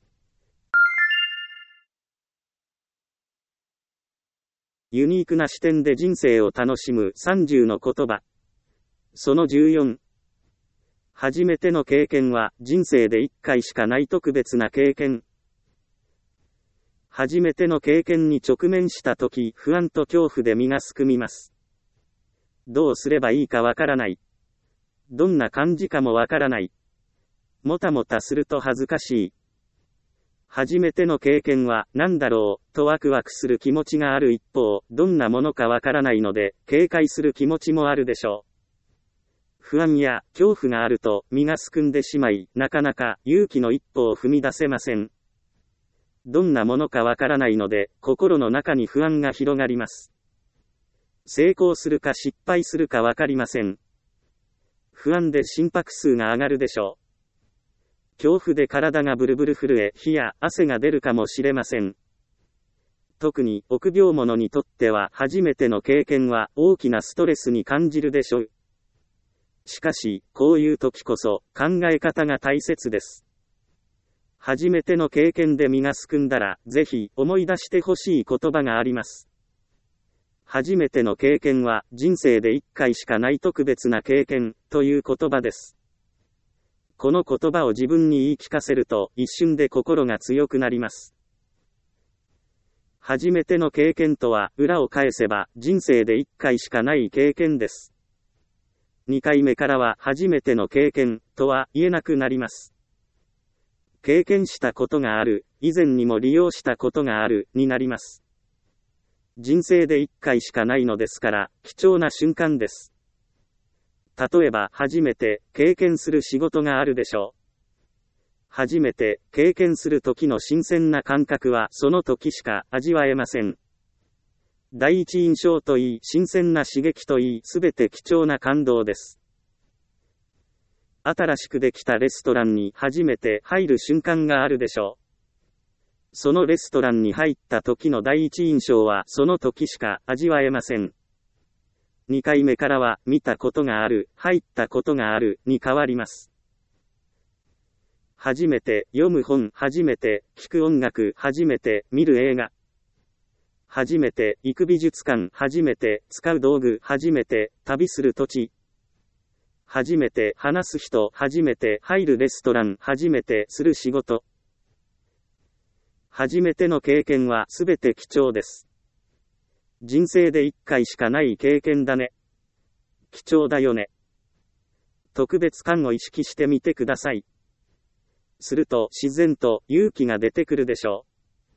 ユニークな視点で人生を楽しむ30の言葉。その14。初めての経験は人生で1回しかない特別な経験。初めての経験に直面したとき、不安と恐怖で身がすくみます。どうすればいいかわからない。どんな感じかもわからない。もたもたすると恥ずかしい。初めての経験は何だろうとワクワクする気持ちがある一方、どんなものかわからないので、警戒する気持ちもあるでしょう。不安や恐怖があると身がすくんでしまい、なかなか勇気の一歩を踏み出せません。どんなものかわからないので、心の中に不安が広がります。成功するか失敗するかわかりません。 不安で心拍数が上がるでしょう。恐怖で体がブルブル震え、火や汗が出るかもしれません。特に臆病者にとっては初めての経験は大きなストレスに感じるでしょう。しかし、こういう時こそ考え方が大切です。初めての経験で身がすくんだら、ぜひ思い出してほしい言葉があります。初めての経験は人生で一回しかない特別な経験という言葉です。この言葉を自分に言い聞かせると一瞬で心が強くなります。初めての経験とは裏を返せば人生で一回しかない経験です。2回目からは初めての経験とは言えなくなります。経験したことがある、以前にも利用したことがある、になります。人生で一回しかないのですから、貴重な瞬間です。例えば、初めて経験する仕事があるでしょう。初めて経験する時の新鮮な感覚はその時しか味わえません。第一印象といい、新鮮な刺激といい、すべて貴重な感動です。新しくできたレストランに初めて入る瞬間があるでしょう。そのレストランに入った時の第一印象はその時しか味わえません。2回目からは見たことがある、入ったことがあるに変わります。初めて読む本、初めて聞く音楽、初めて見る映画。初めて行く美術館、初めて使う道具、初めて旅する土地。初めて話す人、初めて入るレストラン、初めてする仕事。初めての経験はすべて貴重です。人生で一回しかない経験だね。貴重だよね。特別感を意識してみてください。すると自然と勇気が出てくるでしょう。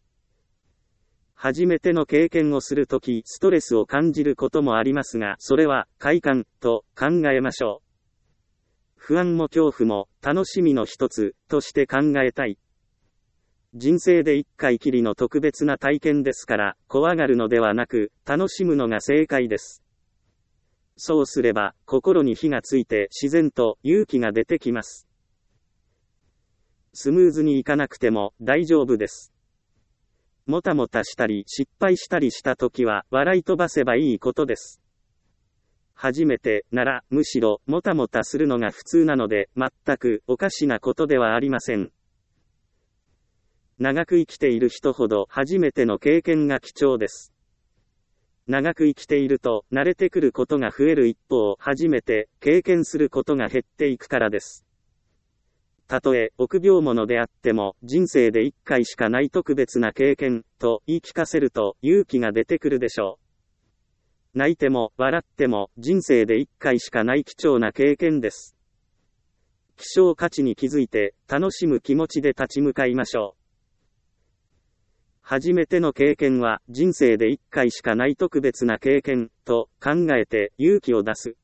初めての経験をするとき、ストレスを感じることもありますが、それは快感と考えましょう。不安も恐怖も楽しみの一つとして考えたい。人生で一回きりの特別な体験ですから、怖がるのではなく、楽しむのが正解です。そうすれば、心に火がついて自然と勇気が出てきます。スムーズにいかなくても大丈夫です。もたもたしたり失敗したりしたときは笑い飛ばせばいいことです。初めてならむしろもたもたするのが普通なので全くおかしなことではありません。長く生きている人ほど初めての経験が貴重です。長く生きていると慣れてくることが増える一方、初めて経験することが減っていくからです。たとえ臆病者であっても人生で一回しかない特別な経験と言い聞かせると勇気が出てくるでしょう。泣いても笑っても人生で一回しかない貴重な経験です。希少価値に気づいて楽しむ気持ちで立ち向かいましょう。初めての経験は人生で一回しかない特別な経験と考えて勇気を出す。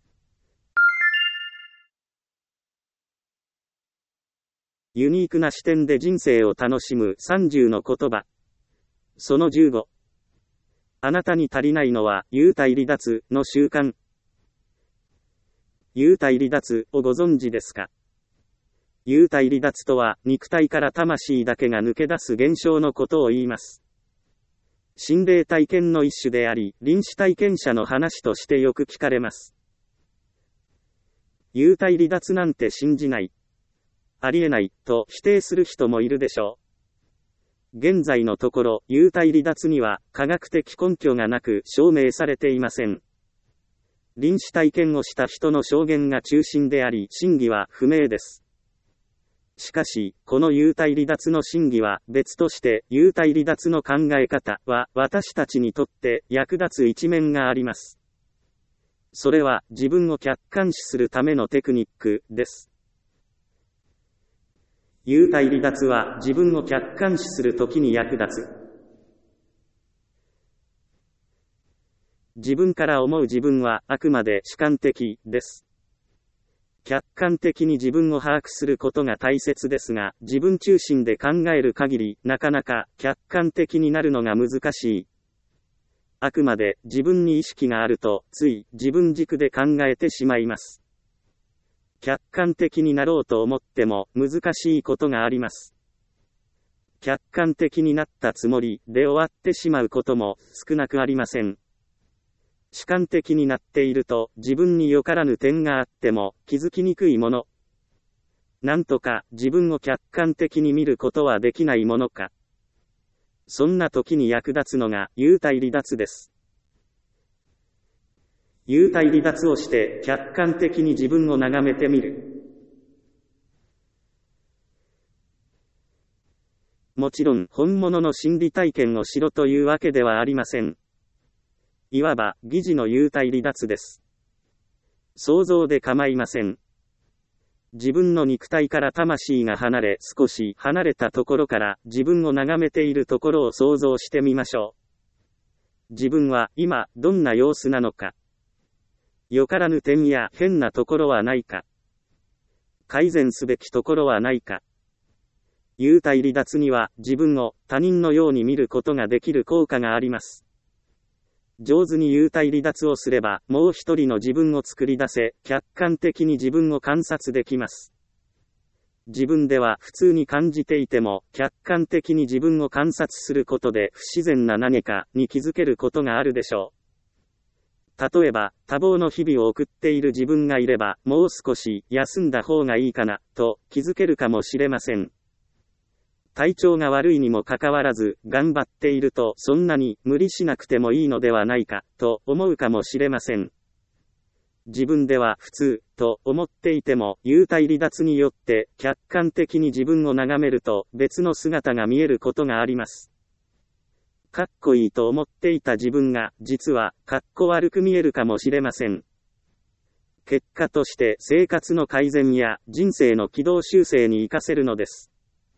ユニークな視点で人生を楽しむ30の言葉。その15。あなたに足りないのは、幽体離脱の習慣。幽体離脱をご存知ですか？幽体離脱とは、肉体から魂だけが抜け出す現象のことを言います。心霊体験の一種であり、臨死体験者の話としてよく聞かれます。幽体離脱なんて信じない。ありえない、と否定する人もいるでしょう。現在のところ、幽体離脱には科学的根拠がなく証明されていません。臨死体験をした人の証言が中心であり、真偽は不明です。しかし、この幽体離脱の真偽は別として、幽体離脱の考え方は私たちにとって役立つ一面があります。それは自分を客観視するためのテクニックです。幽体離脱は自分を客観視するときに役立つ。自分から思う自分はあくまで主観的です。客観的に自分を把握することが大切ですが、自分中心で考える限り、なかなか客観的になるのが難しい。あくまで自分に意識があると、つい自分軸で考えてしまいます。 客観的になろうと思っても難しいことがあります。客観的になったつもりで終わってしまうことも少なくありません。主観的になっていると自分によからぬ点があっても気づきにくいもの。なんとか自分を客観的に見ることはできないものか。そんな時に役立つのが幽体離脱です。幽体離脱をして客観的に自分を眺めてみる。もちろん本物の心理体験をしろというわけではありません。いわば疑似の幽体離脱です。想像で構いません。自分の肉体から魂が離れ、少し離れたところから自分を眺めているところを想像してみましょう。自分は今どんな様子なのか。よからぬ点や変なところはないか。改善すべきところはないか。幽体離脱には自分を他人のように見ることができる効果があります。上手に幽体離脱をすれば、もう一人の自分を作り出せ、客観的に自分を観察できます。自分では普通に感じていても、客観的に自分を観察することで不自然な何かに気づけることがあるでしょう。例えば、多忙の日々を送っている自分がいれば、もう少し休んだ方がいいかな、と気づけるかもしれません。体調が悪いにもかかわらず、頑張っているとそんなに無理しなくてもいいのではないか、と思うかもしれません。自分では普通、と思っていても、幽体離脱によって客観的に自分を眺めると別の姿が見えることがあります。かっこいいと思っていた自分が、実はかっこ悪く見えるかもしれません。結果として生活の改善や人生の軌道修正に活かせるのです。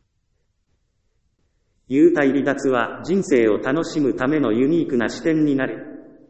幽体離脱は人生を楽しむためのユニークな視点になる。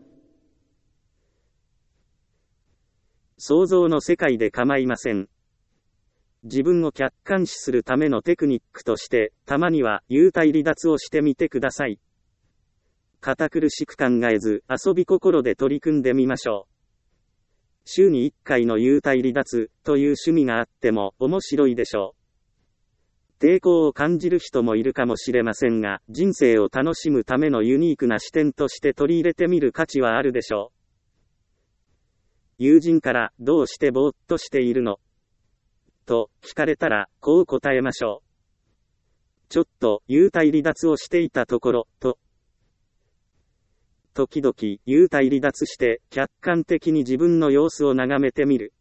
想像の世界で構いません。自分を客観視するためのテクニックとして、たまには幽体離脱をしてみてください。堅苦しく考えず、遊び心で取り組んでみましょう。週に1回の幽体離脱という趣味があっても面白いでしょう。抵抗を感じる人もいるかもしれませんが、人生を楽しむためのユニークな視点として取り入れてみる価値はあるでしょう。友人から、どうしてぼーっとしているの？と聞かれたら、こう答えましょう。ちょっと幽体離脱をしていたところ、と。時々幽体離脱して客観的に自分の様子を眺めてみる。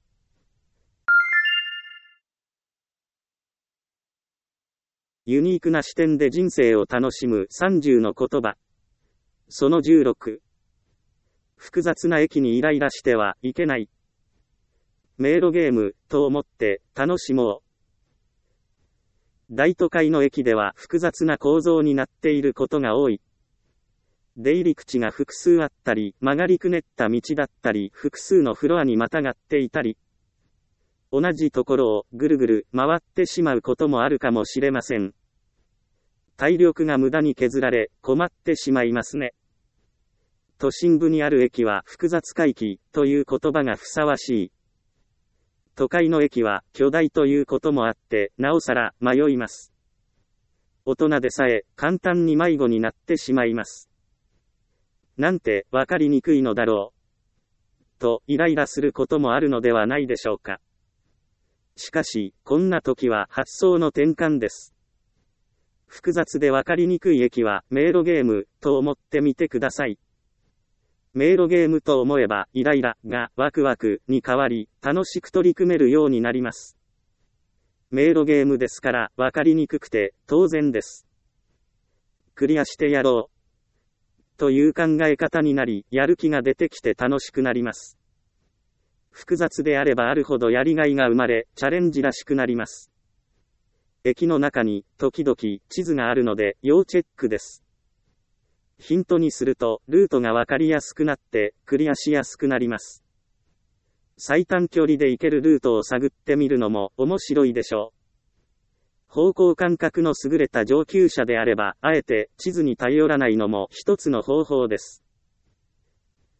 ユニークな視点で人生を楽しむ30の言葉。その16。複雑な駅にイライラしてはいけない。迷路ゲームと思って楽しもう。大都会の駅では複雑な構造になっていることが多い。出入り口が複数あったり、曲がりくねった道だったり、複数のフロアにまたがっていたり、同じところをぐるぐる回ってしまうこともあるかもしれません。体力が無駄に削られ、困ってしまいますね。都心部にある駅は複雑回帰という言葉がふさわしい。都会の駅は巨大ということもあって、なおさら迷います。大人でさえ簡単に迷子になってしまいます。なんてわかりにくいのだろう。とイライラすることもあるのではないでしょうか。しかし、こんな時は発想の転換です。複雑でわかりにくい駅は迷路ゲームと思ってみてください。迷路ゲームと思えばイライラがワクワクに変わり、楽しく取り組めるようになります。迷路ゲームですからわかりにくくて当然です。クリアしてやろうという考え方になり、やる気が出てきて楽しくなります。複雑であればあるほどやりがいが生まれ、チャレンジらしくなります。駅の中に時々地図があるので要チェックです。ヒントにするとルートがわかりやすくなってクリアしやすくなります。最短距離で行けるルートを探ってみるのも面白いでしょう。方向感覚の優れた上級者であれば、あえて地図に頼らないのも一つの方法です。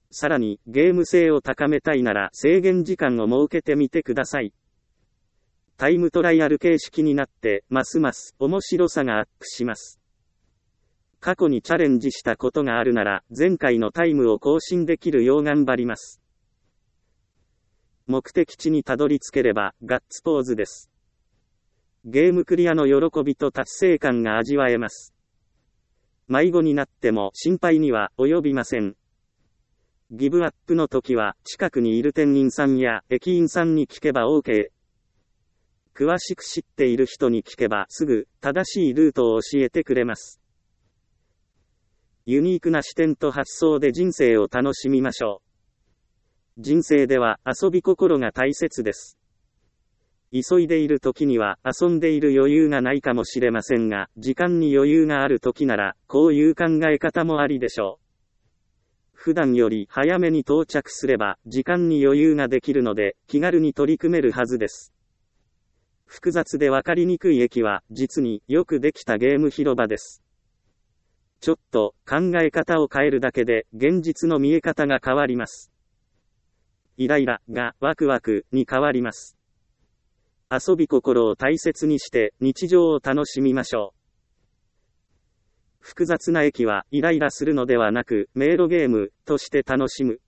さらに、ゲーム性を高めたいなら制限時間を設けてみてください。タイムトライアル形式になって、ますます面白さがアップします。過去にチャレンジしたことがあるなら、前回のタイムを更新できるよう頑張ります。目的地にたどり着ければ、ガッツポーズです。ゲームクリアの喜びと達成感が味わえます。迷子になっても心配には及びません。ギブアップの時は、近くにいる店員さんや駅員さんに聞けば OK。詳しく知っている人に聞けばすぐ、正しいルートを教えてくれます。ユニークな視点と発想で人生を楽しみましょう。人生では遊び心が大切です。急いでいる時には遊んでいる余裕がないかもしれませんが、時間に余裕がある時なら、こういう考え方もありでしょう。普段より早めに到着すれば、時間に余裕ができるので、気軽に取り組めるはずです。複雑でわかりにくい駅は、実によくできたゲーム広場です。ちょっと考え方を変えるだけで現実の見え方が変わります。イライラがワクワクに変わります。遊び心を大切にして日常を楽しみましょう。複雑な駅はイライラするのではなく迷路ゲームとして楽しむ。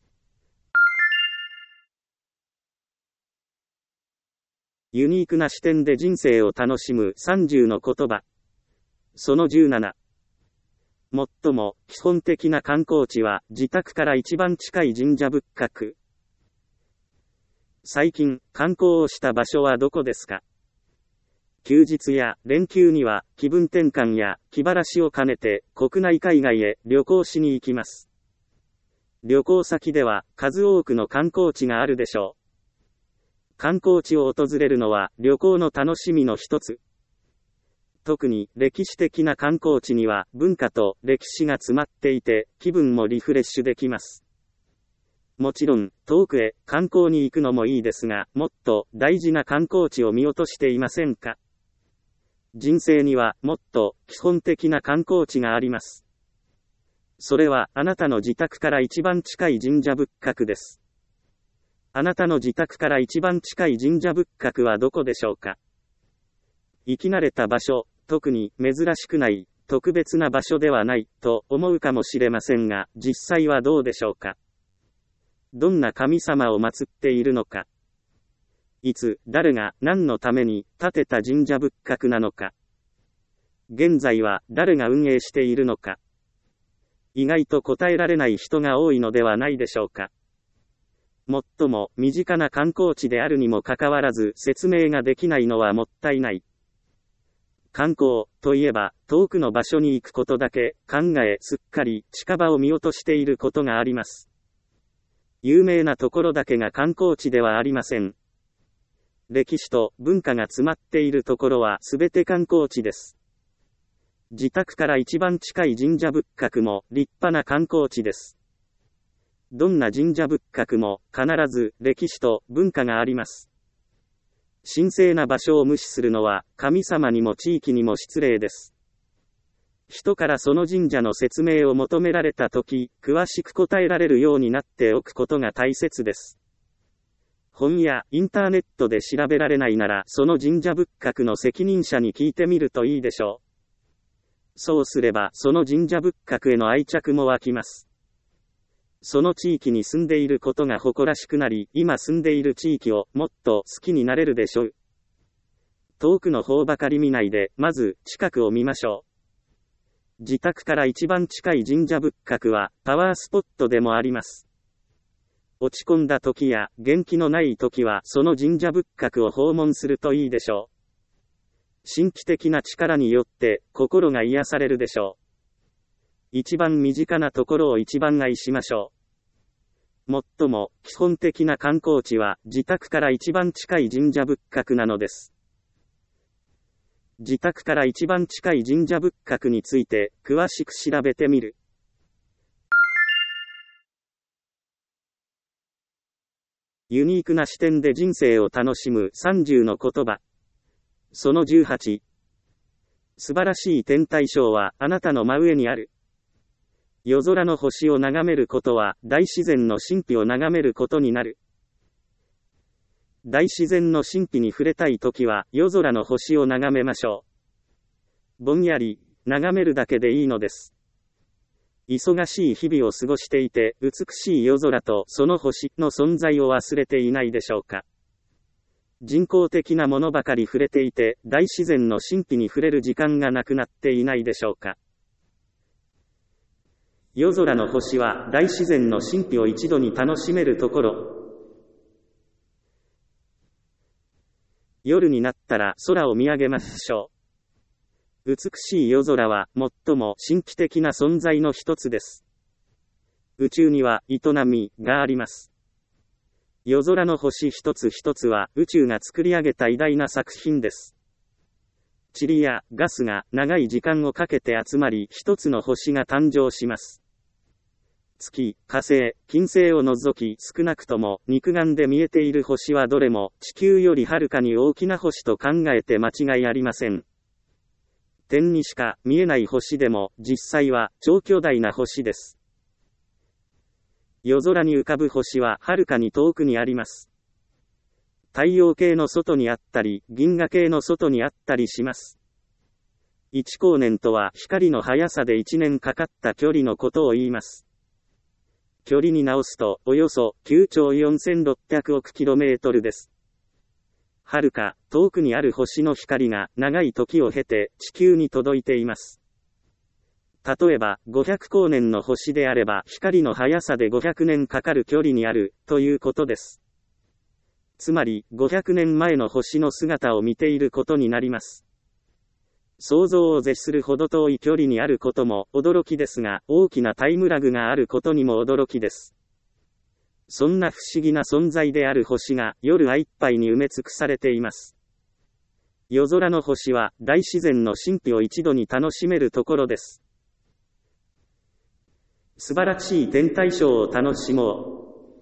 ユニークな視点で人生を楽しむ30の言葉。その17。最も基本的な観光地は自宅から一番近い神社仏閣。最近観光をした場所はどこですか？休日や連休には気分転換や気晴らしを兼ねて国内海外へ旅行しに行きます。旅行先では数多くの観光地があるでしょう。観光地を訪れるのは旅行の楽しみの一つ。特に歴史的な観光地には文化と歴史が詰まっていて気分もリフレッシュできます。もちろん遠くへ観光に行くのもいいですが、もっと大事な観光地を見落としていませんか？人生にはもっと基本的な観光地があります。それはあなたの自宅から一番近い神社仏閣です。あなたの自宅から一番近い神社仏閣はどこでしょうか？行き慣れた場所、特に珍しくない、特別な場所ではないと思うかもしれませんが、実際はどうでしょうか？どんな神様を祀っているのか？いつ、誰が何のために建てた神社仏閣なのか？現在は誰が運営しているのか？意外と答えられない人が多いのではないでしょうか。最も身近な観光地であるにもかかわらず説明ができないのはもったいない。観光といえば遠くの場所に行くことだけ考えすっかり近場を見落としていることがあります。有名なところだけが観光地ではありません。歴史と文化が詰まっているところはすべて観光地です。自宅から一番近い神社仏閣も立派な観光地です。どんな神社仏閣も必ず歴史と文化があります。神聖な場所を無視するのは神様にも地域にも失礼です。人からその神社の説明を求められたとき、詳しく答えられるようになっておくことが大切です。本やインターネットで調べられないなら、その神社仏閣の責任者に聞いてみるといいでしょう。そうすれば、その神社仏閣への愛着も湧きます。その地域に住んでいることが誇らしくなり、今住んでいる地域をもっと好きになれるでしょう。遠くの方ばかり見ないで、まず近くを見ましょう。自宅から一番近い神社仏閣はパワースポットでもあります。落ち込んだ時や元気のない時はその神社仏閣を訪問するといいでしょう。神秘的な力によって心が癒されるでしょう。一番身近なところを一番愛しましょう。最も基本的な観光地は自宅から一番近い神社仏閣なのです。自宅から一番近い神社仏閣について詳しく調べてみる。ユニークな視点で人生を楽しむ30の言葉。その18。素晴らしい天体ショーはあなたの真上にある。 夜空の星を眺めることは、大自然の神秘を眺めることになる。大自然の神秘に触れたいときは、夜空の星を眺めましょう。ぼんやり、眺めるだけでいいのです。忙しい日々を過ごしていて、美しい夜空とその星の存在を忘れていないでしょうか。人工的なものばかり触れていて、大自然の神秘に触れる時間がなくなっていないでしょうか。夜空の星は大自然の神秘を一度に楽しめるところ。夜になったら空を見上げましょう。美しい夜空は最も神秘的な存在の一つです。宇宙には営みがあります。夜空の星一つ一つは宇宙が作り上げた偉大な作品です。塵やガスが長い時間をかけて集まり一つの星が誕生します。月、火星、金星を除き少なくとも肉眼で見えている星はどれも地球よりはるかに大きな星と考えて間違いありません。天にしか見えない星でも実際は超巨大な星です。夜空に浮かぶ星ははるかに遠くにあります。太陽系の外にあったり、銀河系の外にあったりします。1光年とは光の速さで1年かかった距離のことを言います。距離に直すと、およそ9兆4600億 km です。はるか遠くにある星の光が長い時を経て地球に届いています。例えば、500光年の星であれば、光の速さで500年かかる距離にある、ということです。つまり、500年前の星の姿を見ていることになります。想像を絶するほど遠い距離にあることも驚きですが、大きなタイムラグがあることにも驚きです。そんな不思議な存在である星が夜いっぱいに埋め尽くされています。夜空の星は大自然の神秘を一度に楽しめるところです。素晴らしい天体ショーを楽しもう。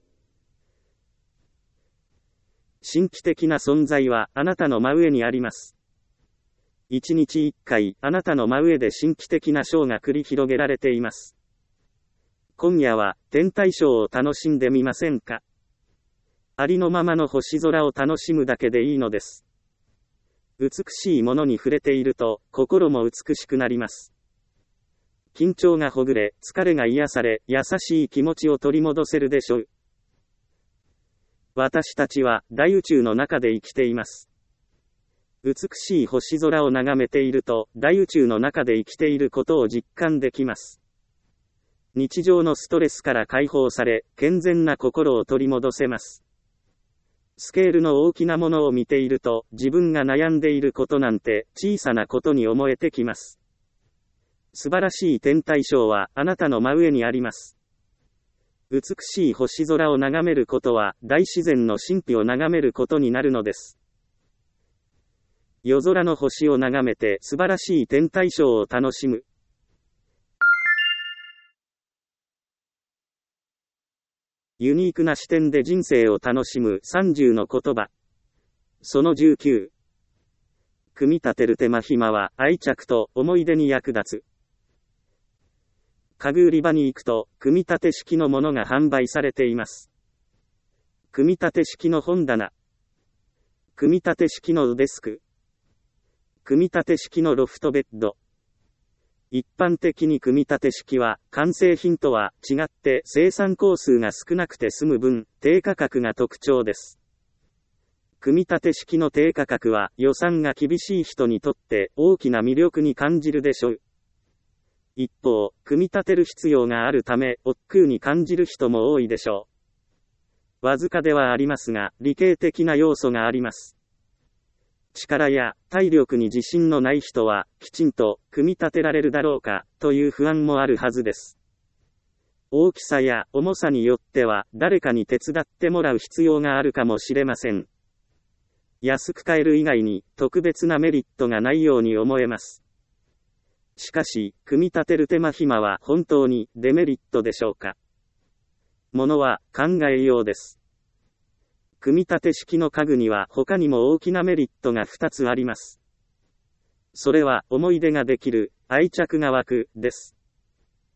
神秘的な存在はあなたの真上にあります。一日一回、あなたの真上で神秘的なショーが繰り広げられています。今夜は天体ショーを楽しんでみませんか？ありのままの星空を楽しむだけでいいのです。美しいものに触れていると、心も美しくなります。緊張がほぐれ、疲れが癒され、優しい気持ちを取り戻せるでしょう。私たちは大宇宙の中で生きています。美しい星空を眺めていると、大宇宙の中で生きていることを実感できます。日常のストレスから解放され、健全な心を取り戻せます。スケールの大きなものを見ていると、自分が悩んでいることなんて小さなことに思えてきます。素晴らしい天体ショーはあなたの真上にあります。美しい星空を眺めることは、大自然の神秘を眺めることになるのです。夜空の星を眺めて素晴らしい天体ショーを楽しむ。ユニークな視点で人生を楽しむ30の言葉。その19。組み立てる手間暇は愛着と思い出に役立つ。家具売り場に行くと、組み立て式のものが販売されています。組み立て式の本棚。組み立て式のデスク。組み立て式のロフトベッド。一般的に組み立て式は、完成品とは違って生産工数が少なくて済む分、低価格が特徴です。組み立て式の低価格は予算が厳しい人にとって大きな魅力に感じるでしょう。一方、組み立てる必要があるため、億劫に感じる人も多いでしょう。わずかではありますが、理系的な要素があります。力や体力に自信のない人は、きちんと組み立てられるだろうか、という不安もあるはずです。大きさや重さによっては、誰かに手伝ってもらう必要があるかもしれません。安く買える以外に、特別なメリットがないように思えます。しかし、組み立てる手間暇は本当にデメリットでしょうか。ものは考えようです。組み立て式の家具には他にも大きなメリットが2つあります。それは思い出ができる、愛着が湧く、です。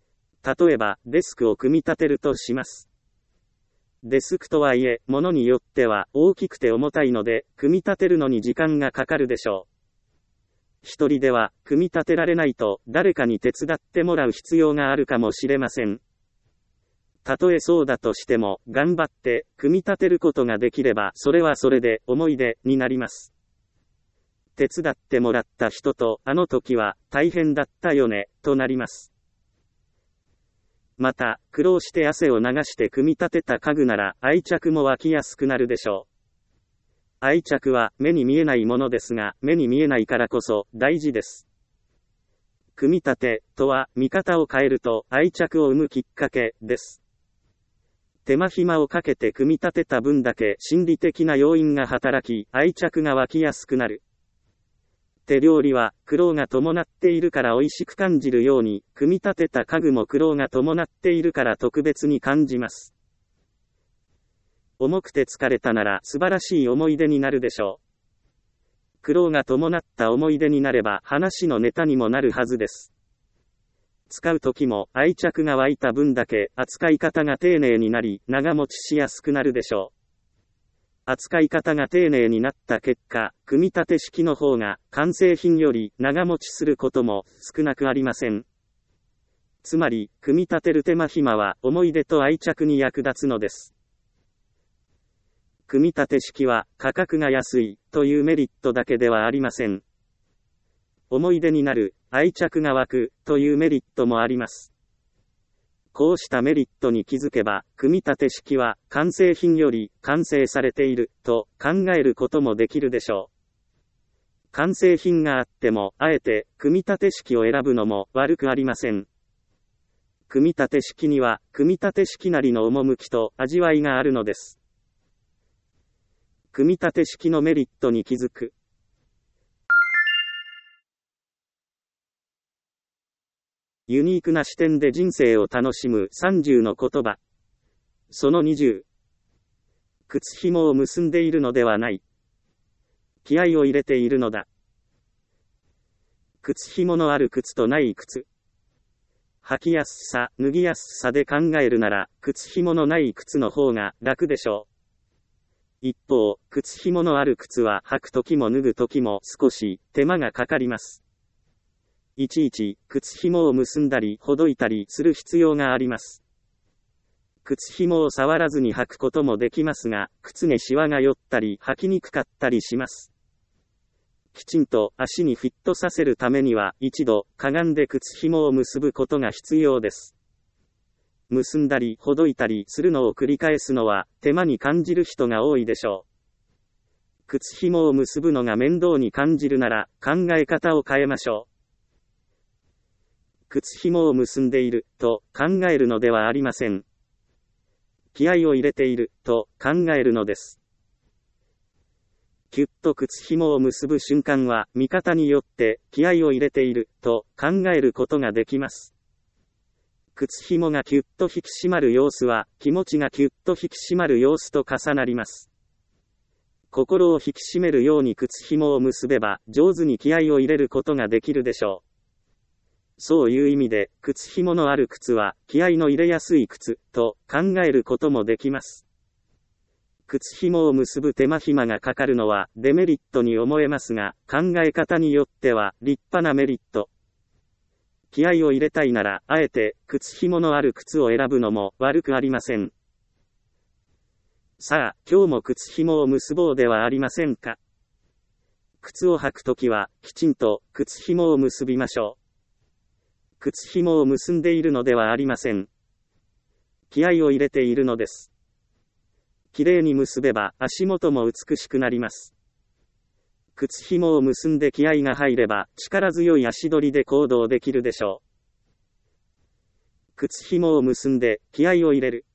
例えば、デスクを組み立てるとします。デスクとはいえ、物によっては大きくて重たいので、組み立てるのに時間がかかるでしょう。一人では、組み立てられないと、誰かに手伝ってもらう必要があるかもしれません。たとえそうだとしても、頑張って、組み立てることができれば、それはそれで、思い出になります。手伝ってもらった人と、あの時は、大変だったよね、となります。また、苦労して汗を流して組み立てた家具なら、愛着も湧きやすくなるでしょう。愛着は、目に見えないものですが、目に見えないからこそ、大事です。組み立て、とは、見方を変えると、愛着を生むきっかけ、です。手間暇をかけて組み立てた分だけ心理的な要因が働き、愛着が湧きやすくなる。手料理は苦労が伴っているから美味しく感じるように、組み立てた家具も苦労が伴っているから特別に感じます。重くて疲れたなら素晴らしい思い出になるでしょう。苦労が伴った思い出になれば話のネタにもなるはずです。使う時も愛着が湧いた分だけ扱い方が丁寧になり、長持ちしやすくなるでしょう。扱い方が丁寧になった結果、組み立て式の方が完成品より長持ちすることも少なくありません。つまり、組み立てる手間暇は思い出と愛着に役立つのです。組み立て式は価格が安いというメリットだけではありません。思い出になる、愛着が湧くというメリットもあります。こうしたメリットに気づけば、組み立て式は完成品より完成されていると考えることもできるでしょう。完成品があっても、あえて組み立て式を選ぶのも悪くありません。組み立て式には、組み立て式なりの趣と味わいがあるのです。組み立て式のメリットに気づく。ユニークな視点で人生を楽しむ30の言葉。その20。靴紐を結んでいるのではない。気合を入れているのだ。靴紐のある靴とない靴。履きやすさ、脱ぎやすさで考えるなら、靴紐のない靴の方が楽でしょう。一方、靴紐のある靴は履くときも脱ぐときも少し手間がかかります。いちいち、靴紐を結んだり、ほどいたりする必要があります。靴紐を触らずに履くこともできますが、靴にシワが寄ったり、履きにくかったりします。きちんと足にフィットさせるためには、一度、かがんで靴紐を結ぶことが必要です。結んだり、ほどいたりするのを繰り返すのは、手間に感じる人が多いでしょう。靴紐を結ぶのが面倒に感じるなら、考え方を変えましょう。靴紐を結んでいると考えるのではありません。気合を入れていると考えるのです。キュッと靴紐を結ぶ瞬間は見方によって気合を入れていると考えることができます。靴紐がキュッと引き締まる様子は気持ちがキュッと引き締まる様子と重なります。心を引き締めるように靴紐を結べば上手に気合を入れることができるでしょう。そういう意味で、靴紐のある靴は、気合の入れやすい靴、と考えることもできます。靴紐を結ぶ手間暇がかかるのは、デメリットに思えますが、考え方によっては、立派なメリット。気合を入れたいなら、あえて、靴紐のある靴を選ぶのも、悪くありません。さあ、今日も靴紐を結ぼうではありませんか。靴を履くときは、きちんと、靴紐を結びましょう。靴紐を結んでいるのではありません。気合を入れているのです。きれいに結べば足元も美しくなります。靴紐を結んで気合が入れば力強い足取りで行動できるでしょう。靴紐を結んで気合を入れる。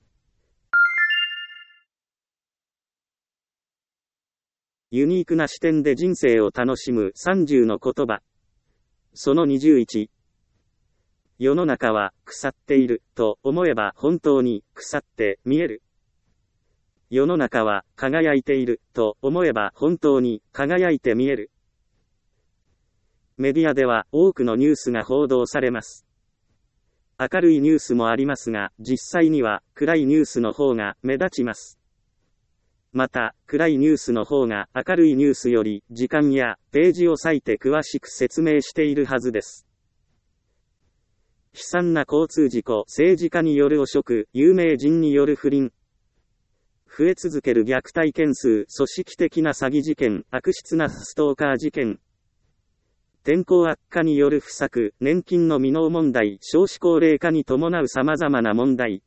ユニークな視点で人生を楽しむ30の言葉。その21。世の中は腐っていると思えば本当に腐って見える。世の中は輝いていると思えば本当に輝いて見える。メディアでは多くのニュースが報道されます。 明るいニュースもありますが、実際には暗いニュースの方が目立ちます。また、暗いニュースの方が明るいニュースより時間やページを割いて詳しく説明しているはずです。悲惨な交通事故、政治家による汚職、有名人による不倫。増え続ける虐待件数、組織的な詐欺事件、悪質なストーカー事件。天候悪化による不作、年金の未納問題、少子高齢化に伴う様々な問題。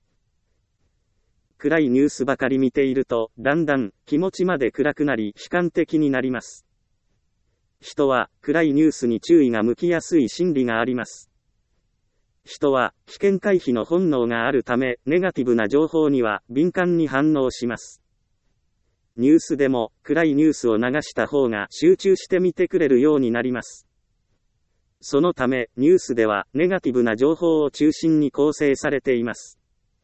暗いニュースばかり見ていると、だんだん気持ちまで暗くなり、悲観的になります。人は暗いニュースに注意が向きやすい心理があります。人は危険回避の本能があるため、ネガティブな情報には敏感に反応します。ニュースでも暗いニュースを流した方が集中して見てくれるようになります。そのため、ニュースではネガティブな情報を中心に構成されています。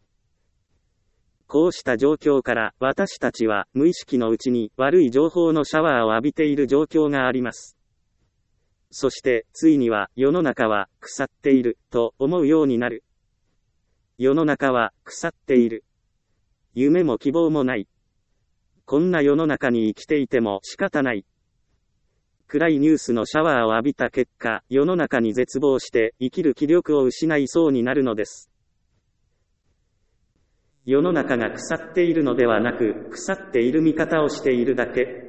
こうした状況から私たちは無意識のうちに悪い情報のシャワーを浴びている状況があります。そしてついには世の中は腐っていると思うようになる。世の中は腐っている。夢も希望もない。こんな世の中に生きていても仕方ない。暗いニュースのシャワーを浴びた結果、世の中に絶望して生きる気力を失いそうになるのです。世の中が腐っているのではなく、腐っている見方をしているだけ。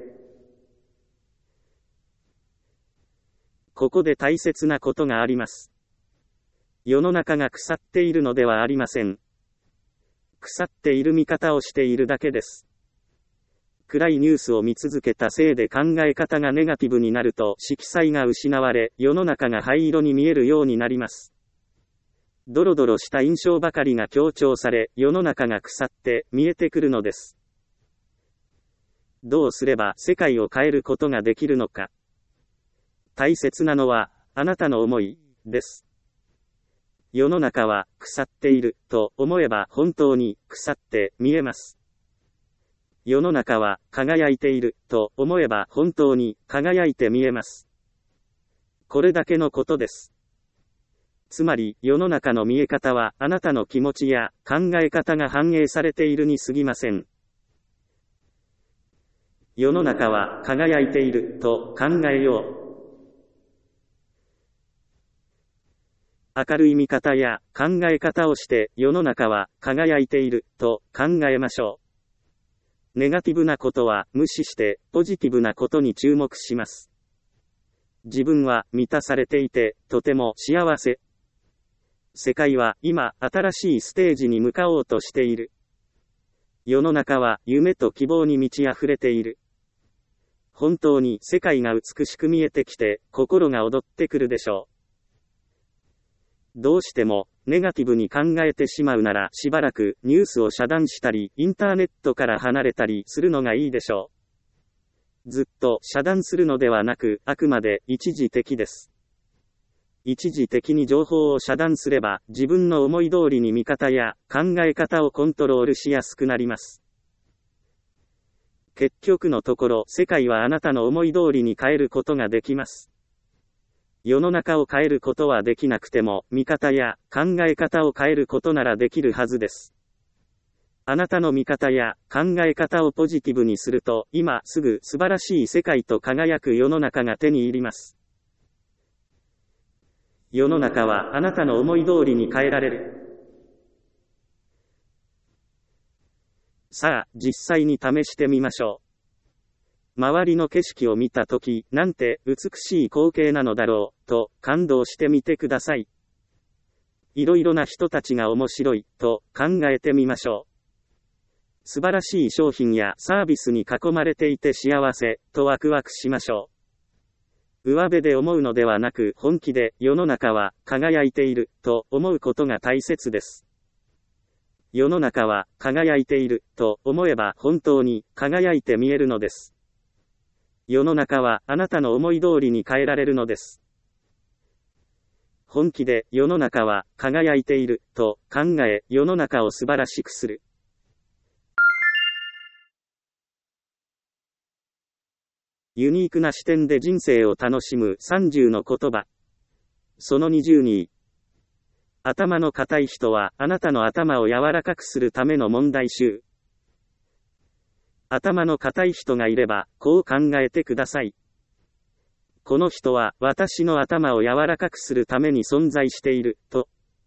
ここで大切なことがあります。世の中が腐っているのではありません。腐っている見方をしているだけです。暗いニュースを見続けたせいで考え方がネガティブになると色彩が失われ、世の中が灰色に見えるようになります。ドロドロした印象ばかりが強調され、世の中が腐って見えてくるのです。どうすれば世界を変えることができるのか。大切なのは、あなたの思いです。世の中は腐っていると思えば本当に腐って見えます。世の中は輝いていると思えば本当に輝いて見えます。これだけのことです。つまり世の中の見え方はあなたの気持ちや考え方が反映されているに過ぎません。世の中は輝いていると考えよう。明るい見方や考え方をして世の中は輝いていると考えましょう。ネガティブなことは無視してポジティブなことに注目します。自分は満たされていてとても幸せ。世界は今新しいステージに向かおうとしている。世の中は夢と希望に満ち溢れている。本当に世界が美しく見えてきて心が躍ってくるでしょう。どうしてもネガティブに考えてしまうならしばらくニュースを遮断したりインターネットから離れたりするのがいいでしょう。ずっと遮断するのではなくあくまで一時的です。一時的に情報を遮断すれば自分の思い通りに見方や考え方をコントロールしやすくなります。結局のところ世界はあなたの思い通りに変えることができます。世の中を変えることはできなくても見方や考え方を変えることならできるはずです。あなたの見方や考え方をポジティブにすると今すぐ素晴らしい世界と輝く世の中が手に入ります。世の中はあなたの思い通りに変えられる。さあ、実際に試してみましょう。周りの景色を見たとき、なんて美しい光景なのだろう、と感動してみてください。いろいろな人たちが面白い、と考えてみましょう。素晴らしい商品やサービスに囲まれていて幸せ、とワクワクしましょう。上辺で思うのではなく本気で世の中は輝いていると思うことが大切です。世の中は輝いていると思えば本当に輝いて見えるのです。世の中はあなたの思い通りに変えられるのです。本気で世の中は輝いていると考え世の中を素晴らしくする。ユニークな視点で人生を楽しむ30の言葉。その20に、 頭の固い人はあなたの頭を柔らかくするための問題集。頭の固い人がいれば、こう考えてください。この人は私の頭を柔らかくするために存在している、と。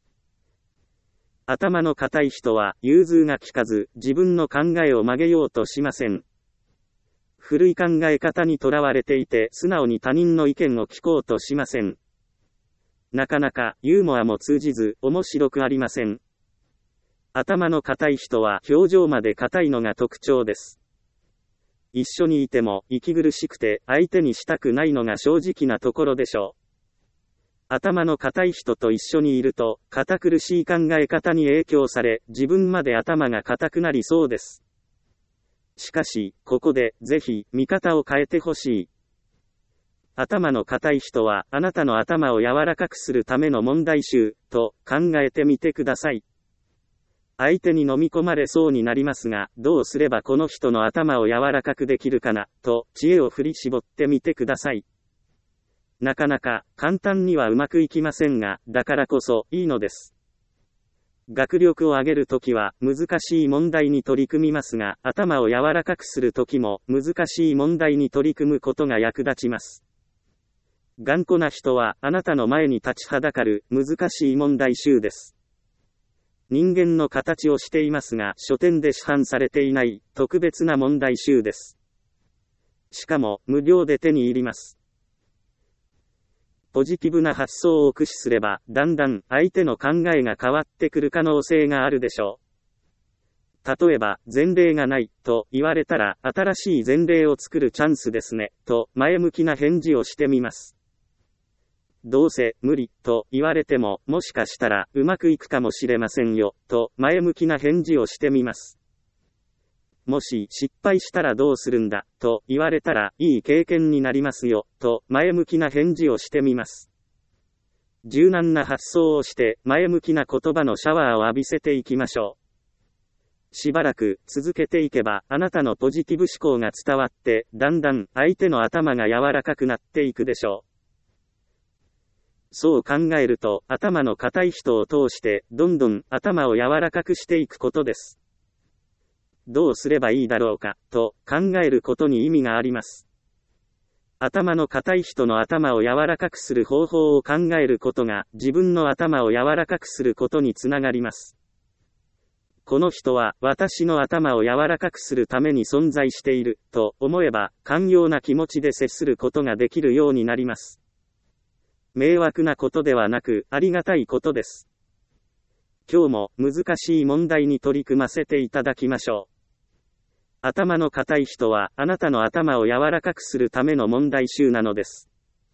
頭の固い人は融通が利かず、自分の考えを曲げようとしません。古い考え方にとらわれていて、素直に他人の意見を聞こうとしません。なかなかユーモアも通じず、面白くありません。頭の固い人は表情まで固いのが特徴です。一緒にいても息苦しくて相手にしたくないのが正直なところでしょう。頭の固い人と一緒にいると、堅苦しい考え方に影響され、自分まで頭が固くなりそうです。しかし、ここで、ぜひ、見方を変えてほしい。頭の固い人は、あなたの頭を柔らかくするための問題集、と考えてみてください。相手に飲み込まれそうになりますが、どうすればこの人の頭を柔らかくできるかな、と知恵を振り絞ってみてください。なかなか簡単にはうまくいきませんが、だからこそいいのです。学力を上げるときは難しい問題に取り組みますが、頭を柔らかくするときも難しい問題に取り組むことが役立ちます。頑固な人はあなたの前に立ちはだかる難しい問題集です。人間の形をしていますが、書店で市販されていない特別な問題集です。しかも無料で手に入ります。ポジティブな発想を駆使すれば、だんだん相手の考えが変わってくる可能性があるでしょう。例えば、前例がないと言われたら、新しい前例を作るチャンスですね、と前向きな返事をしてみます。どうせ無理と言われても、もしかしたらうまくいくかもしれませんよ、と前向きな返事をしてみます。もし失敗したらどうするんだと言われたら、いい経験になりますよ、と前向きな返事をしてみます。柔軟な発想をして前向きな言葉のシャワーを浴びせていきましょう。しばらく続けていけば、あなたのポジティブ思考が伝わって、だんだん相手の頭が柔らかくなっていくでしょう。そう考えると、頭の固い人を通して、どんどん頭を柔らかくしていくことです。どうすればいいだろうか、と考えることに意味があります。頭の固い人の頭を柔らかくする方法を考えることが、自分の頭を柔らかくすることにつながります。この人は、私の頭を柔らかくするために存在している、と思えば、寛容な気持ちで接することができるようになります。迷惑なことではなく、ありがたいことです。今日も難しい問題に取り組ませていただきましょう。頭の固い人は、あなたの頭を柔らかくするための問題集なのです。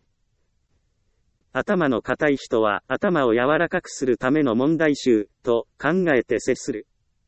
頭の固い人は、頭を柔らかくするための問題集、と考えて接する。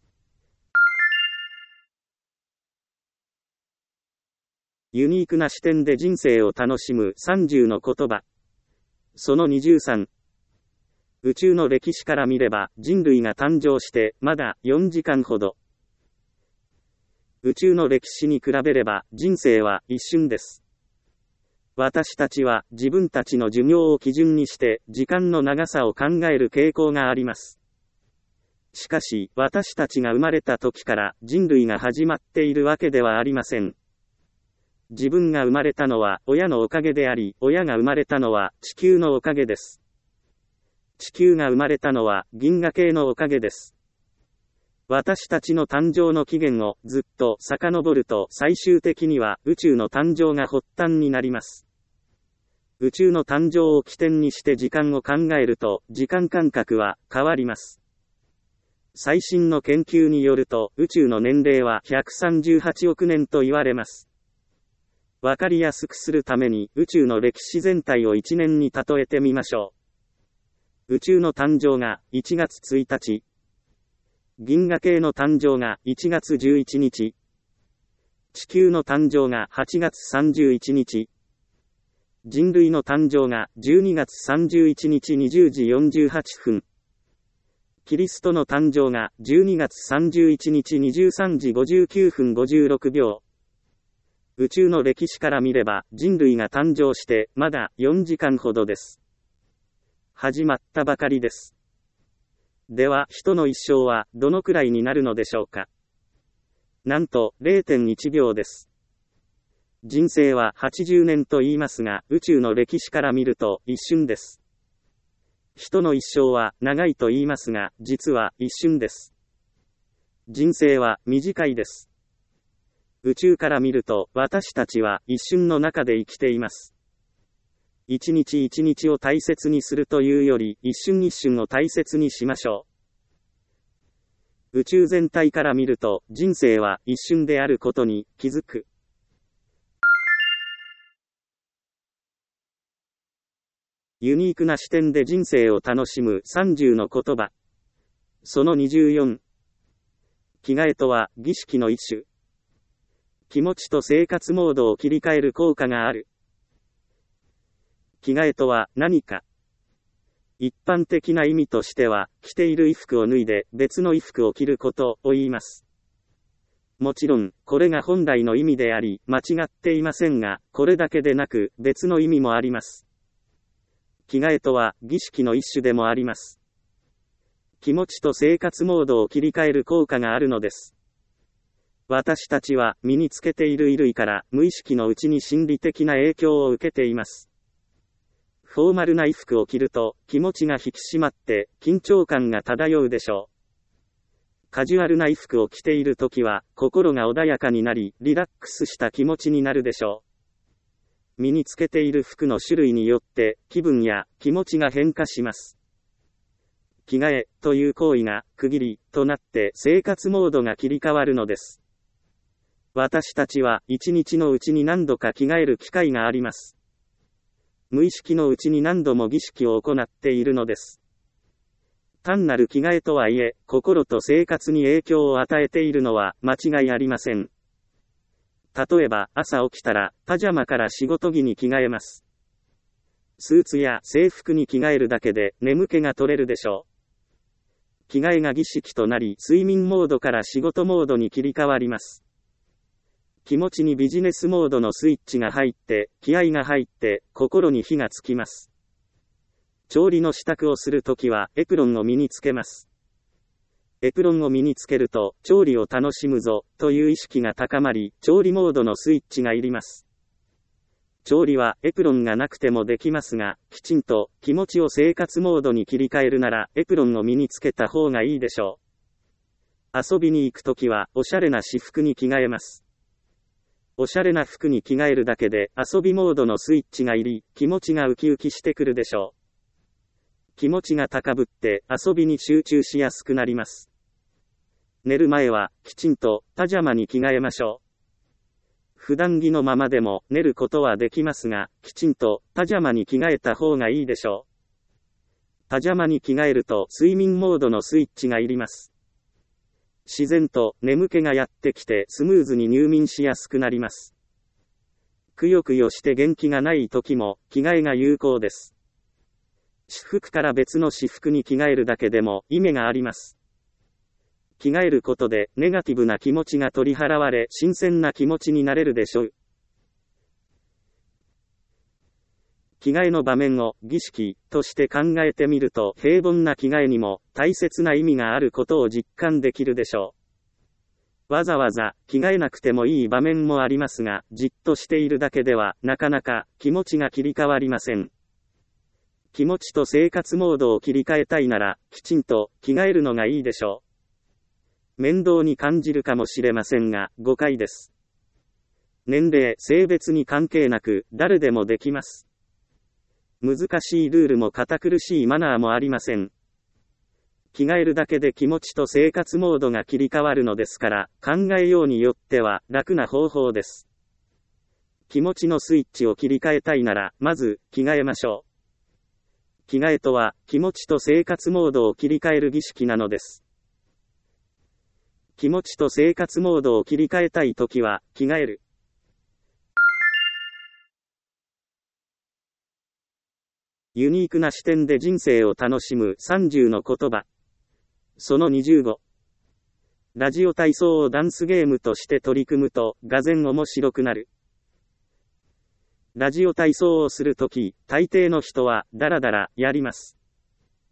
ユニークな視点で人生を楽しむ30の言葉。その23。宇宙の歴史から見れば、人類が誕生して、まだ4時間ほど。宇宙の歴史に比べれば、人生は一瞬です。私たちは、自分たちの寿命を基準にして、時間の長さを考える傾向があります。しかし、私たちが生まれた時から、人類が始まっているわけではありません。自分が生まれたのは親のおかげであり、親が生まれたのは地球のおかげです。地球が生まれたのは銀河系のおかげです。私たちの誕生の起源をずっと遡ると、最終的には宇宙の誕生が発端になります。宇宙の誕生を起点にして時間を考えると、時間感覚は変わります。最新の研究によると、宇宙の年齢は138億年と言われます。わかりやすくするために、宇宙の歴史全体を1年に例えてみましょう。宇宙の誕生が1月1日。銀河系の誕生が1月11日。地球の誕生が8月31日。人類の誕生が12月31日20時48分。キリストの誕生が12月31日23時59分56秒。宇宙の歴史から見れば、人類が誕生して、まだ4時間ほどです。始まったばかりです。 では、人の一生はどのくらいになるのでしょうか。なんと、0.1 秒です。人生は80年と言いますが、宇宙の歴史から見ると一瞬です。人の一生は長いと言いますが、実は一瞬です。人生は短いです。宇宙から見ると、私たちは一瞬の中で生きています。一日一日を大切にするというより、一瞬一瞬を大切にしましょう。宇宙全体から見ると、人生は一瞬であることに気づく。ユニークな視点で人生を楽しむ30の言葉。その24。着替えとは儀式の一種。気持ちと生活モードを切り替える効果がある。着替えとは何か。一般的な意味としては、着ている衣服を脱いで別の衣服を着ることを言います。もちろん、これが本来の意味であり、間違っていませんが、これだけでなく別の意味もあります。着替えとは儀式の一種でもあります。気持ちと生活モードを切り替える効果があるのです。私たちは身につけている衣類から無意識のうちに心理的な影響を受けています。フォーマルな衣服を着ると気持ちが引き締まって緊張感が漂うでしょう。カジュアルな衣服を着ているときは心が穏やかになりリラックスした気持ちになるでしょう。身につけている服の種類によって気分や気持ちが変化します。着替えという行為が区切りとなって生活モードが切り替わるのです。私たちは一日のうちに何度か着替える機会があります。無意識のうちに何度も儀式を行っているのです。単なる着替えとはいえ、心と生活に影響を与えているのは間違いありません。例えば、朝起きたら、パジャマから仕事着に着替えます。スーツや制服に着替えるだけで眠気が取れるでしょう。着替えが儀式となり、睡眠モードから仕事モードに切り替わります。気持ちにビジネスモードのスイッチが入って、気合が入って、心に火がつきます。調理の支度をするときは、エプロンを身につけます。エプロンを身につけると、調理を楽しむぞ、という意識が高まり、調理モードのスイッチがいります。調理はエプロンがなくてもできますが、きちんと気持ちを生活モードに切り替えるなら、エプロンを身につけた方がいいでしょう。遊びに行くときは、おしゃれな私服に着替えます。おしゃれな服に着替えるだけで、遊びモードのスイッチが入り、気持ちがウキウキしてくるでしょう。気持ちが高ぶって、遊びに集中しやすくなります。寝る前は、きちんと、パジャマに着替えましょう。普段着のままでも、寝ることはできますが、きちんと、パジャマに着替えた方がいいでしょう。パジャマに着替えると、睡眠モードのスイッチが入ります。自然と、眠気がやってきて、スムーズに入眠しやすくなります。くよくよして元気がない時も、着替えが有効です。私服から別の私服に着替えるだけでも、意味があります。着替えることでネガティブな気持ちが取り払われ新鮮な気持ちになれるでしょう。着替えの場面を儀式として考えてみると平凡な着替えにも大切な意味があることを実感できるでしょう。わざわざ着替えなくてもいい場面もありますが、じっとしているだけではなかなか気持ちが切り替わりません。気持ちと生活モードを切り替えたいならきちんと着替えるのがいいでしょう。面倒に感じるかもしれませんが、誤解です。年齢、性別に関係なく、誰でもできます。難しいルールも堅苦しいマナーもありません。着替えるだけで気持ちと生活モードが切り替わるのですから、考えようによっては楽な方法です。気持ちのスイッチを切り替えたいなら、まず、着替えましょう。着替えとは、気持ちと生活モードを切り替える儀式なのです。気持ちと生活モードを切り替えたいときは、着替える。ユニークな視点で人生を楽しむ30の言葉。その25。ラジオ体操をダンスゲームとして取り組むと、がぜん面白くなる。ラジオ体操をするとき、大抵の人は、だらだら、やります。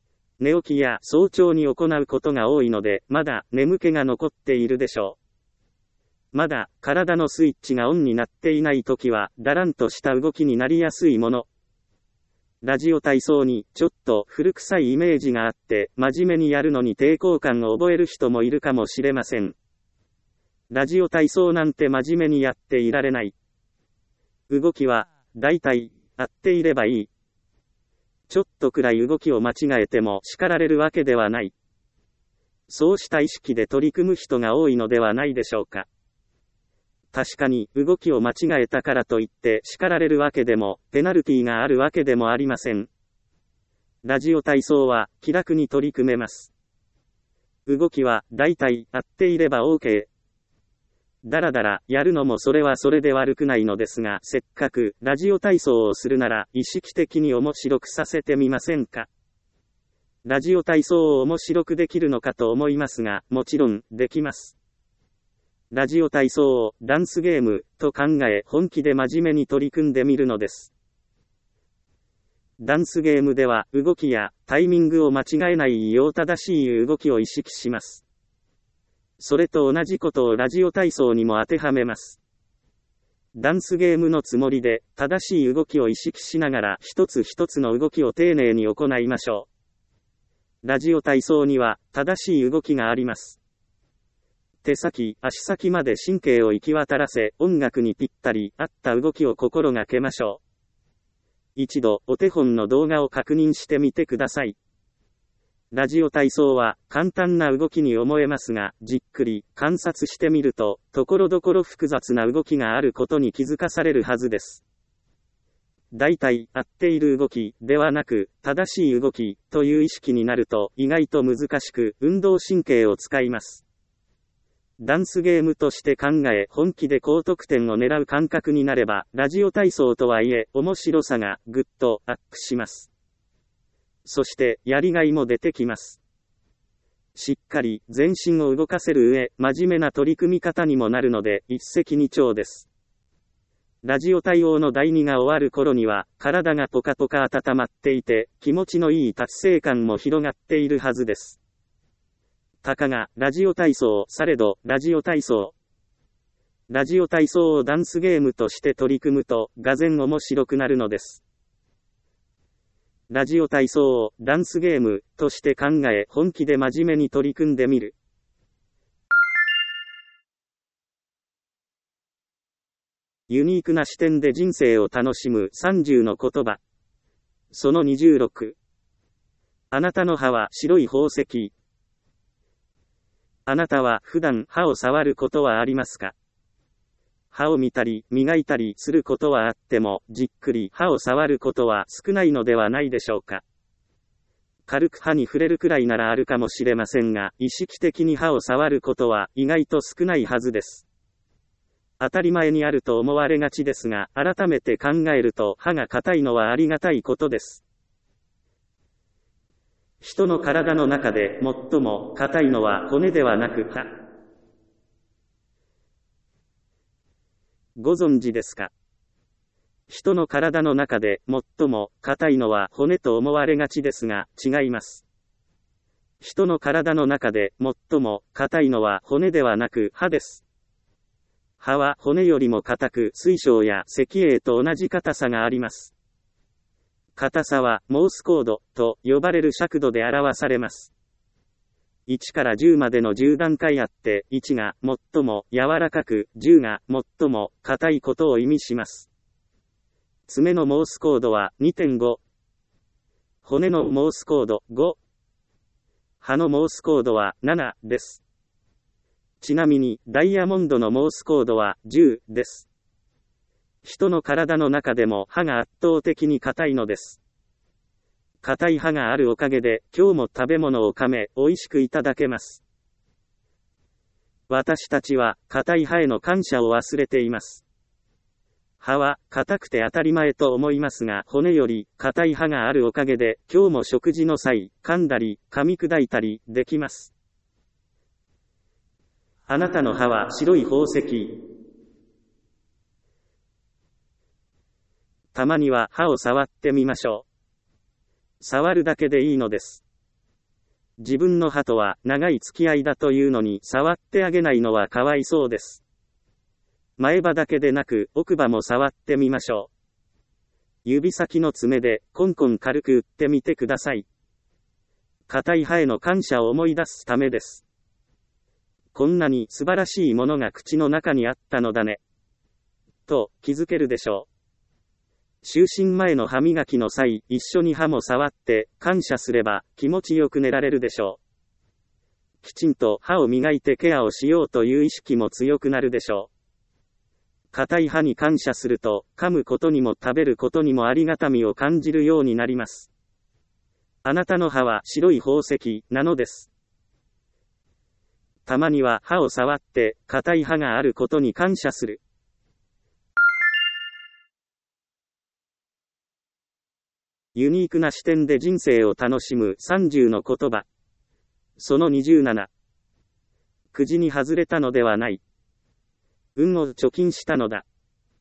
寝起きや早朝に行うことが多いので、まだ眠気が残っているでしょう。まだ体のスイッチがオンになっていないときは、だらんとした動きになりやすいもの。ラジオ体操にちょっと古臭いイメージがあって、真面目にやるのに抵抗感を覚える人もいるかもしれません。ラジオ体操なんて真面目にやっていられない。動きは、だいたい、合っていればいい。ちょっとくらい動きを間違えても叱られるわけではない。そうした意識で取り組む人が多いのではないでしょうか。確かに、動きを間違えたからといって叱られるわけでも、ペナルティがあるわけでもありません。ラジオ体操は、気楽に取り組めます。動きは、だいたい、合っていれば OK。だらだら、やるのもそれはそれで悪くないのですが、せっかく、ラジオ体操をするなら、意識的に面白くさせてみませんか。ラジオ体操を面白くできるのかと思いますが、もちろん、できます。ラジオ体操をダンスゲームと考え本気で真面目に取り組んでみるのです。ダンスゲームでは動きやタイミングを間違えないよう正しい動きを意識します。それと同じことをラジオ体操にも当てはめます。ダンスゲームのつもりで正しい動きを意識しながら一つ一つの動きを丁寧に行いましょう。ラジオ体操には正しい動きがあります。手先、足先まで神経を行き渡らせ、音楽にぴったり合った動きを心がけましょう。一度、お手本の動画を確認してみてください。ラジオ体操は、簡単な動きに思えますが、じっくり観察してみると、ところどころ複雑な動きがあることに気づかされるはずです。だいたい、合っている動き、ではなく、正しい動き、という意識になると、意外と難しく、運動神経を使います。ダンスゲームとして考え本気で高得点を狙う感覚になれば、ラジオ体操とはいえ、面白さがぐっとアップします。そして、やりがいも出てきます。しっかり全身を動かせる上、真面目な取り組み方にもなるので、一石二鳥です。ラジオ対応の第2が終わる頃には、体がポカポカ温まっていて、気持ちのいい達成感も広がっているはずです。たかが、ラジオ体操、されど、ラジオ体操。ラジオ体操をダンスゲームとして取り組むと、がぜん面白くなるのです。ラジオ体操をダンスゲームとして考え、本気で真面目に取り組んでみる。ユニークな視点で人生を楽しむ30の言葉。その26。あなたの歯は白い宝石。あなたは普段歯を触ることはありますか？歯を見たり磨いたりすることはあっても、じっくり歯を触ることは少ないのではないでしょうか。軽く歯に触れるくらいならあるかもしれませんが、意識的に歯を触ることは意外と少ないはずです。当たり前にあると思われがちですが、改めて考えると歯が硬いのはありがたいことです。人の体の中で最も硬いのは骨ではなく歯。ご存知ですか？人の体の中で最も硬いのは骨と思われがちですが、違います。人の体の中で最も硬いのは骨ではなく歯です。歯は骨よりも硬く、水晶や石英と同じ硬さがあります。硬さはモースコードと呼ばれる尺度で表されます。1から10までの10段階あって、1が最も柔らかく、10が最も硬いことを意味します。爪のモースコードは 2.5。骨のモースコード5。歯のモースコードは7です。ちなみに、ダイヤモンドのモースコードは10です。人の体の中でも歯が圧倒的に硬いのです。硬い歯があるおかげで、今日も食べ物を噛め、美味しくいただけます。私たちは、硬い歯への感謝を忘れています。歯は、硬くて当たり前と思いますが、骨より、硬い歯があるおかげで、今日も食事の際、噛んだり、噛み砕いたり、できます。あなたの歯は白い宝石。たまには歯を触ってみましょう。触るだけでいいのです。 自分の歯とは長い付き合いだというのに触ってあげないのはかわいそうです。前歯だけでなく奥歯も触ってみましょう。指先の爪でコンコン軽く打ってみてください。硬い歯への感謝を思い出すためです。こんなに素晴らしいものが口の中にあったのだね。と気づけるでしょう。就寝前の歯磨きの際、一緒に歯も触って感謝すれば気持ちよく寝られるでしょう。きちんと歯を磨いてケアをしようという意識も強くなるでしょう。硬い歯に感謝すると、噛むことにも食べることにもありがたみを感じるようになります。あなたの歯は白い宝石なのです。たまには歯を触って硬い歯があることに感謝する。ユニークな視点で人生を楽しむ30の言葉。その27。くじに外れたのではない。運を貯金したのだ。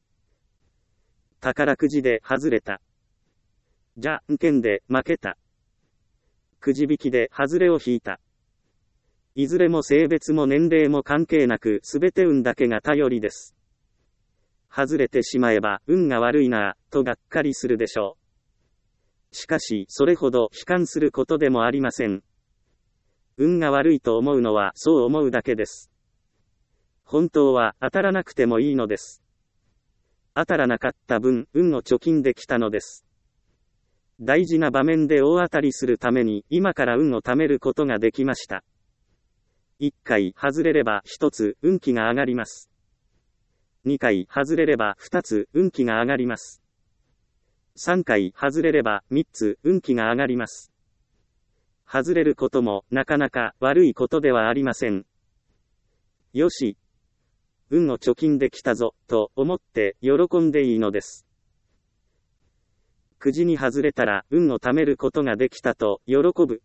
宝くじで外れた。じゃんけんで負けた。くじ引きで外れを引いた。いずれも性別も年齢も関係なくすべて運だけが頼りです。外れてしまえば運が悪いなぁとがっかりするでしょう。しかしそれほど悲観することでもありません。運が悪いと思うのはそう思うだけです。本当は当たらなくてもいいのです。当たらなかった分、運を貯金できたのです。大事な場面で大当たりするために、今から運を貯めることができました。1回外れれば1つ運気が上がります。2回外れれば2つ運気が上がります。3回外れれば3つ運気が上がります。外れることもなかなか悪いことではありません。よし。運を貯金できたぞ、と思って喜んでいいのです。くじに外れたら運を貯めることができたと喜ぶ。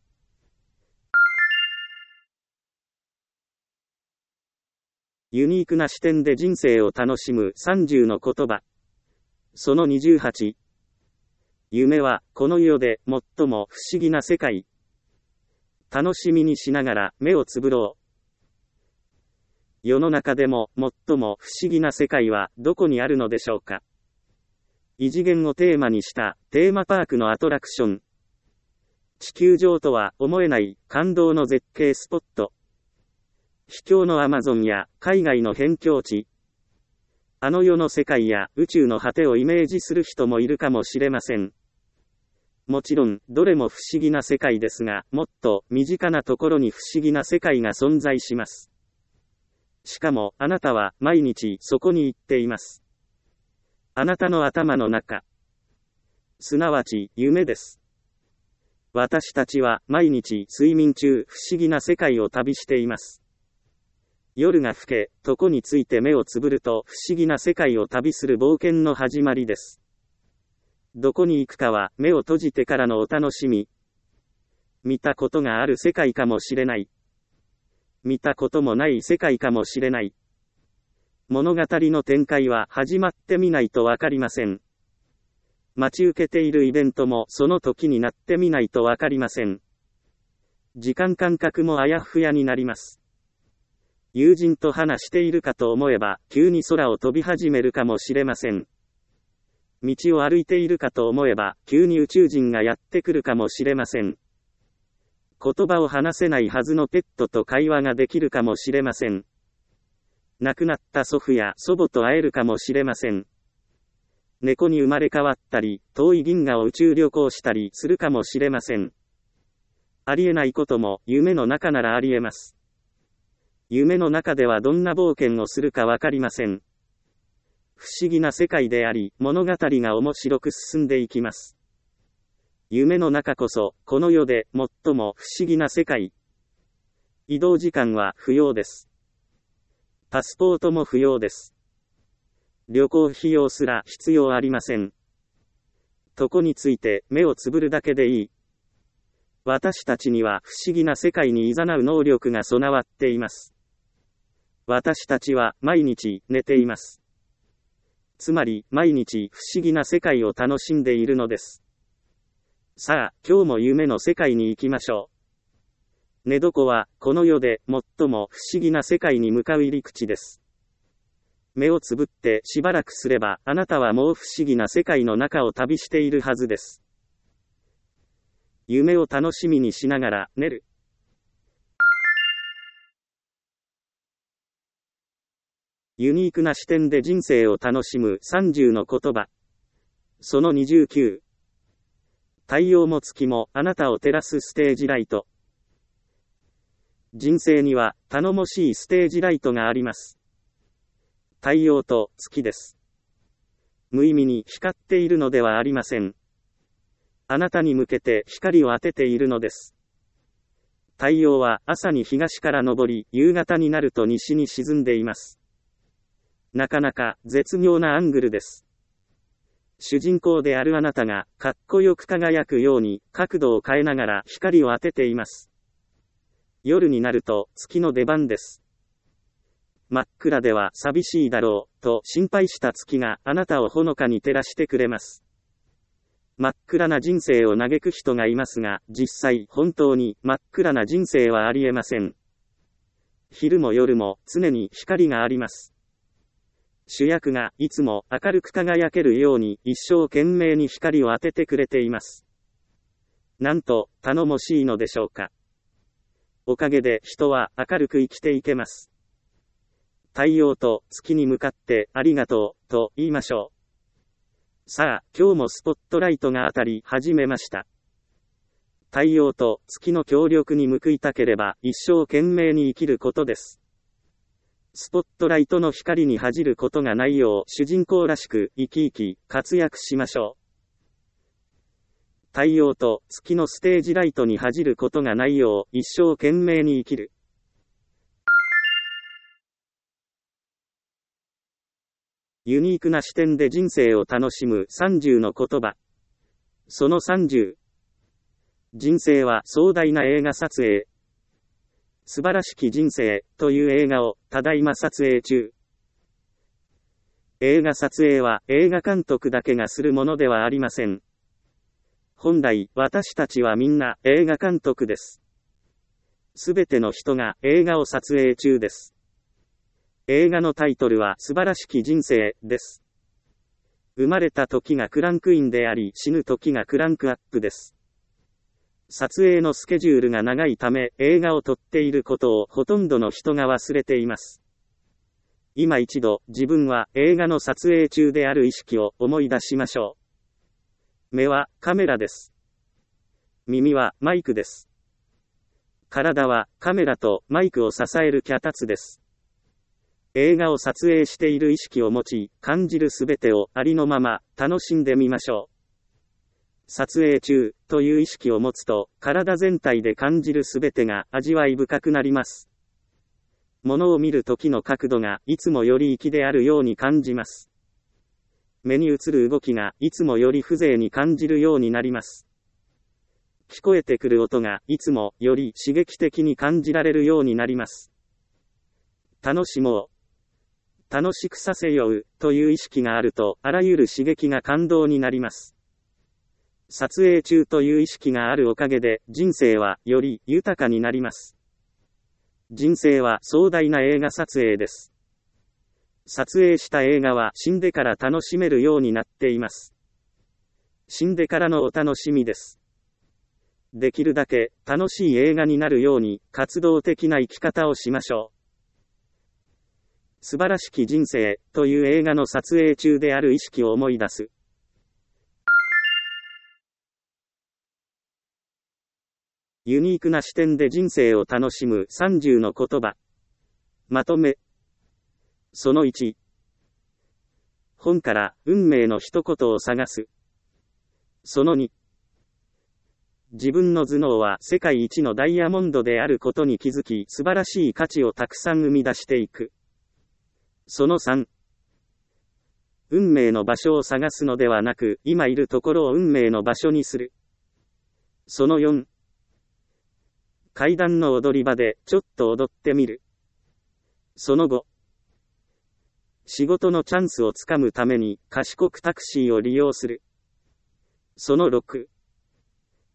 ユニークな視点で人生を楽しむ30の言葉。その28。夢はこの世で最も不思議な世界。楽しみにしながら目をつぶろう。世の中でも最も不思議な世界はどこにあるのでしょうか。異次元をテーマにしたテーマパークのアトラクション。地球上とは思えない感動の絶景スポット。秘境のアマゾンや海外の辺境地。あの世の世界や宇宙の果てをイメージする人もいるかもしれません。もちろん、どれも不思議な世界ですが、もっと身近なところに不思議な世界が存在します。しかも、あなたは毎日そこに行っています。あなたの頭の中。すなわち、夢です。私たちは毎日睡眠中不思議な世界を旅しています。夜が更け、床について目をつぶると不思議な世界を旅する冒険の始まりです。どこに行くかは目を閉じてからのお楽しみ。見たことがある世界かもしれない。見たこともない世界かもしれない。物語の展開は始まってみないとわかりません。待ち受けているイベントもその時になってみないとわかりません。時間感覚もあやふやになります。友人と話しているかと思えば急に空を飛び始めるかもしれません。道を歩いているかと思えば急に宇宙人がやってくるかもしれません。言葉を話せないはずのペットと会話ができるかもしれません。亡くなった祖父や祖母と会えるかもしれません。猫に生まれ変わったり、遠い銀河を宇宙旅行したりするかもしれません。ありえないことも夢の中ならありえます。夢の中ではどんな冒険をするかわかりません。不思議な世界であり、物語が面白く進んでいきます。夢の中こそ、この世で最も不思議な世界。移動時間は不要です。パスポートも不要です。旅行費用すら必要ありません。床について目をつぶるだけでいい。私たちには不思議な世界に誘う能力が備わっています。私たちは毎日寝ています。つまり毎日不思議な世界を楽しんでいるのです。さあ、今日も夢の世界に行きましょ寝床は、この世で最も不思議な世界に向かう入り口です。目をつぶってしばらくすれば、あなたはもう不思議な世界の中を旅しているはずです。夢を楽しみにしながら寝る。ユニークな視点で人生を楽しむ30の言葉。その29。太陽も月もあなたを照らすステージライト。人生には頼もしいステージライトがあります。太陽と月です。無意味に光っているのではありません。あなたに向けて光を当てているのです。太陽は朝に東から昇り、夕方になると西に沈んでいます。なかなか絶妙なアングルです。主人公であるあなたがかっこよく輝くように角度を変えながら光を当てています。夜になると月の出番です。真っ暗では寂しいだろうと心配した月があなたをほのかに照らしてくれます。真っ暗な人生を嘆く人がいますが、実際本当に真っ暗な人生はありえません。昼も夜も常に光があります。主役がいつも明るく輝けるように一生懸命に光を当ててくれています。なんと頼もしいのでしょうか。おかげで人は明るく生きていけます。太陽と月に向かってありがとうと言いましょう。さあ、今日もスポットライトが当たり始めました。太陽と月の協力に報いたければ一生懸命に生きることです。スポットライトの光に恥じることがないよう主人公らしく生き生き活躍しましょう。太陽と月のステージライトに恥じることがないよう一生懸命に生きる。ユニークな視点で人生を楽しむ30の言葉。その30。人生は壮大な映画撮影。素晴らしき人生という映画をただいま撮影中。映画撮影は映画監督だけがするものではありません。本来私たちはみんな映画監督です。すべての人が映画を撮影中です。映画のタイトルは素晴らしき人生です。生まれた時がクランクインであり死ぬ時がクランクアップです。撮影のスケジュールが長いため映画を撮っていることをほとんどの人が忘れています。今一度自分は映画の撮影中である意識を思い出しましょう。目はカメラです。耳はマイクです。体はカメラとマイクを支える脚立です。映画を撮影している意識を持ち、感じるすべてをありのまま楽しんでみましょう。撮影中という意識を持つと、体全体で感じるすべてが味わい深くなります。物を見る時の角度がいつもより粋であるように感じます。目に映る動きがいつもより風情に感じるようになります。聞こえてくる音がいつもより刺激的に感じられるようになります。楽しもう。楽しくさせようという意識があると、あらゆる刺激が感動になります。撮影中という意識があるおかげで、人生はより豊かになります。人生は壮大な映画撮影です。撮影した映画は死んでから楽しめるようになっています。死んでからのお楽しみです。できるだけ楽しい映画になるように活動的な生き方をしましょう。素晴らしき人生という映画の撮影中である意識を思い出す。ユニークな視点で人生を楽しむ30の言葉。まとめ。その1。本から運命の一言を探す。その2。自分の頭脳は世界一のダイヤモンドであることに気づき、素晴らしい価値をたくさん生み出していく。その3。運命の場所を探すのではなく、今いるところを運命の場所にする。その4。階段の踊り場でちょっと踊ってみる。その5。仕事のチャンスをつかむために賢くタクシーを利用する。その6。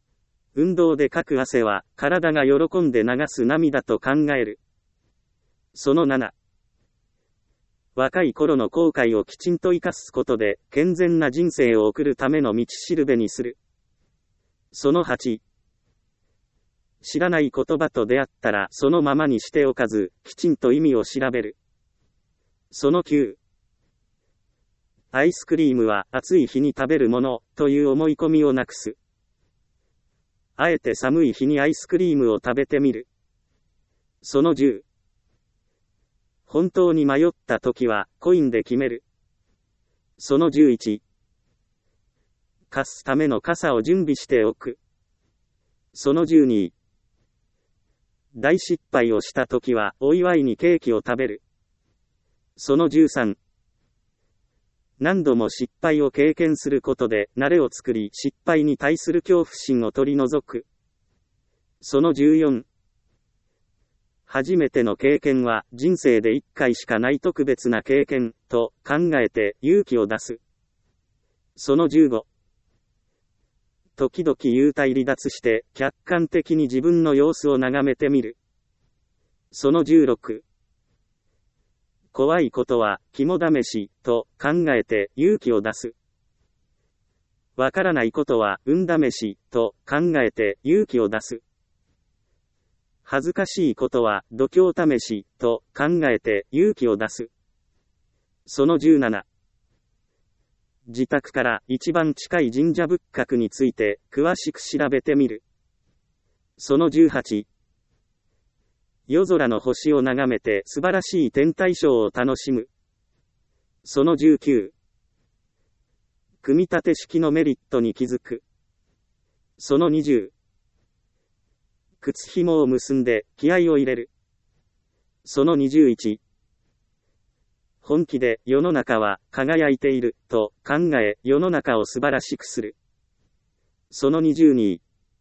運動でかく汗は、体が喜んで流す涙と考える。その7。若い頃の後悔をきちんと生かすことで、健全な人生を送るための道しるべにする。その8。知らない言葉と出会ったらそのままにしておかず、きちんと意味を調べる。その9。アイスクリームは暑い日に食べるもの、という思い込みをなくす。あえて寒い日にアイスクリームを食べてみる。その10。本当に迷った時は、コインで決める。その11。貸すための傘を準備しておく。その12。大失敗をした時は、お祝いにケーキを食べる。その13。何度も失敗を経験することで、慣れを作り、失敗に対する恐怖心を取り除く。その14。初めての経験は、人生で1回しかない特別な経験、と考えて勇気を出す。その15。時々幽体離脱して、客観的に自分の様子を眺めてみる。その16。怖いことは、肝試し、と考えて勇気を出す。わからないことは、運試し、と考えて勇気を出す。恥ずかしいことは、度胸試し、と考えて勇気を出す。その17。自宅から一番近い神社仏閣について、詳しく調べてみる。その18。夜空の星を眺めて素晴らしい天体ショーを楽しむ。その19。組み立て式のメリットに気づく。その20。靴紐を結んで気合を入れる。その21。本気で世の中は輝いていると考え世の中を素晴らしくする。その22。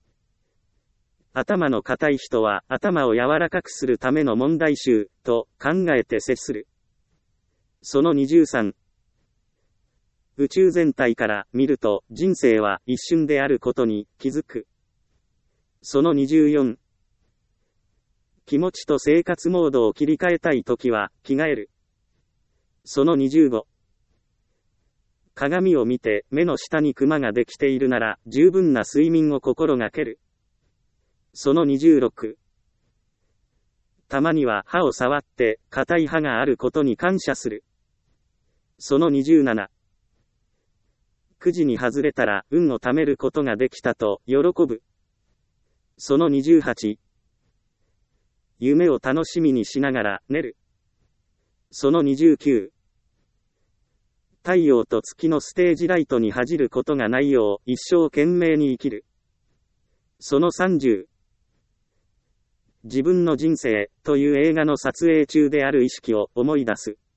頭の固い人は頭を柔らかくするための問題集と考えて接する。その23。宇宙全体から見ると人生は一瞬であることに気づく。その24。気持ちと生活モードを切り替えたいときは着替える。その25。鏡を見て目の下にクマができているなら十分な睡眠を心がける。その26。たまには歯を触って硬い歯があることに感謝する。その27。くじに外れたら運を貯めることができたと喜ぶ。その28。夢を楽しみにしながら寝る。その29。太陽と月のステージライトに恥じることがないよう一生懸命に生きる。その30。自分の人生という映画の撮影中である意識を思い出す。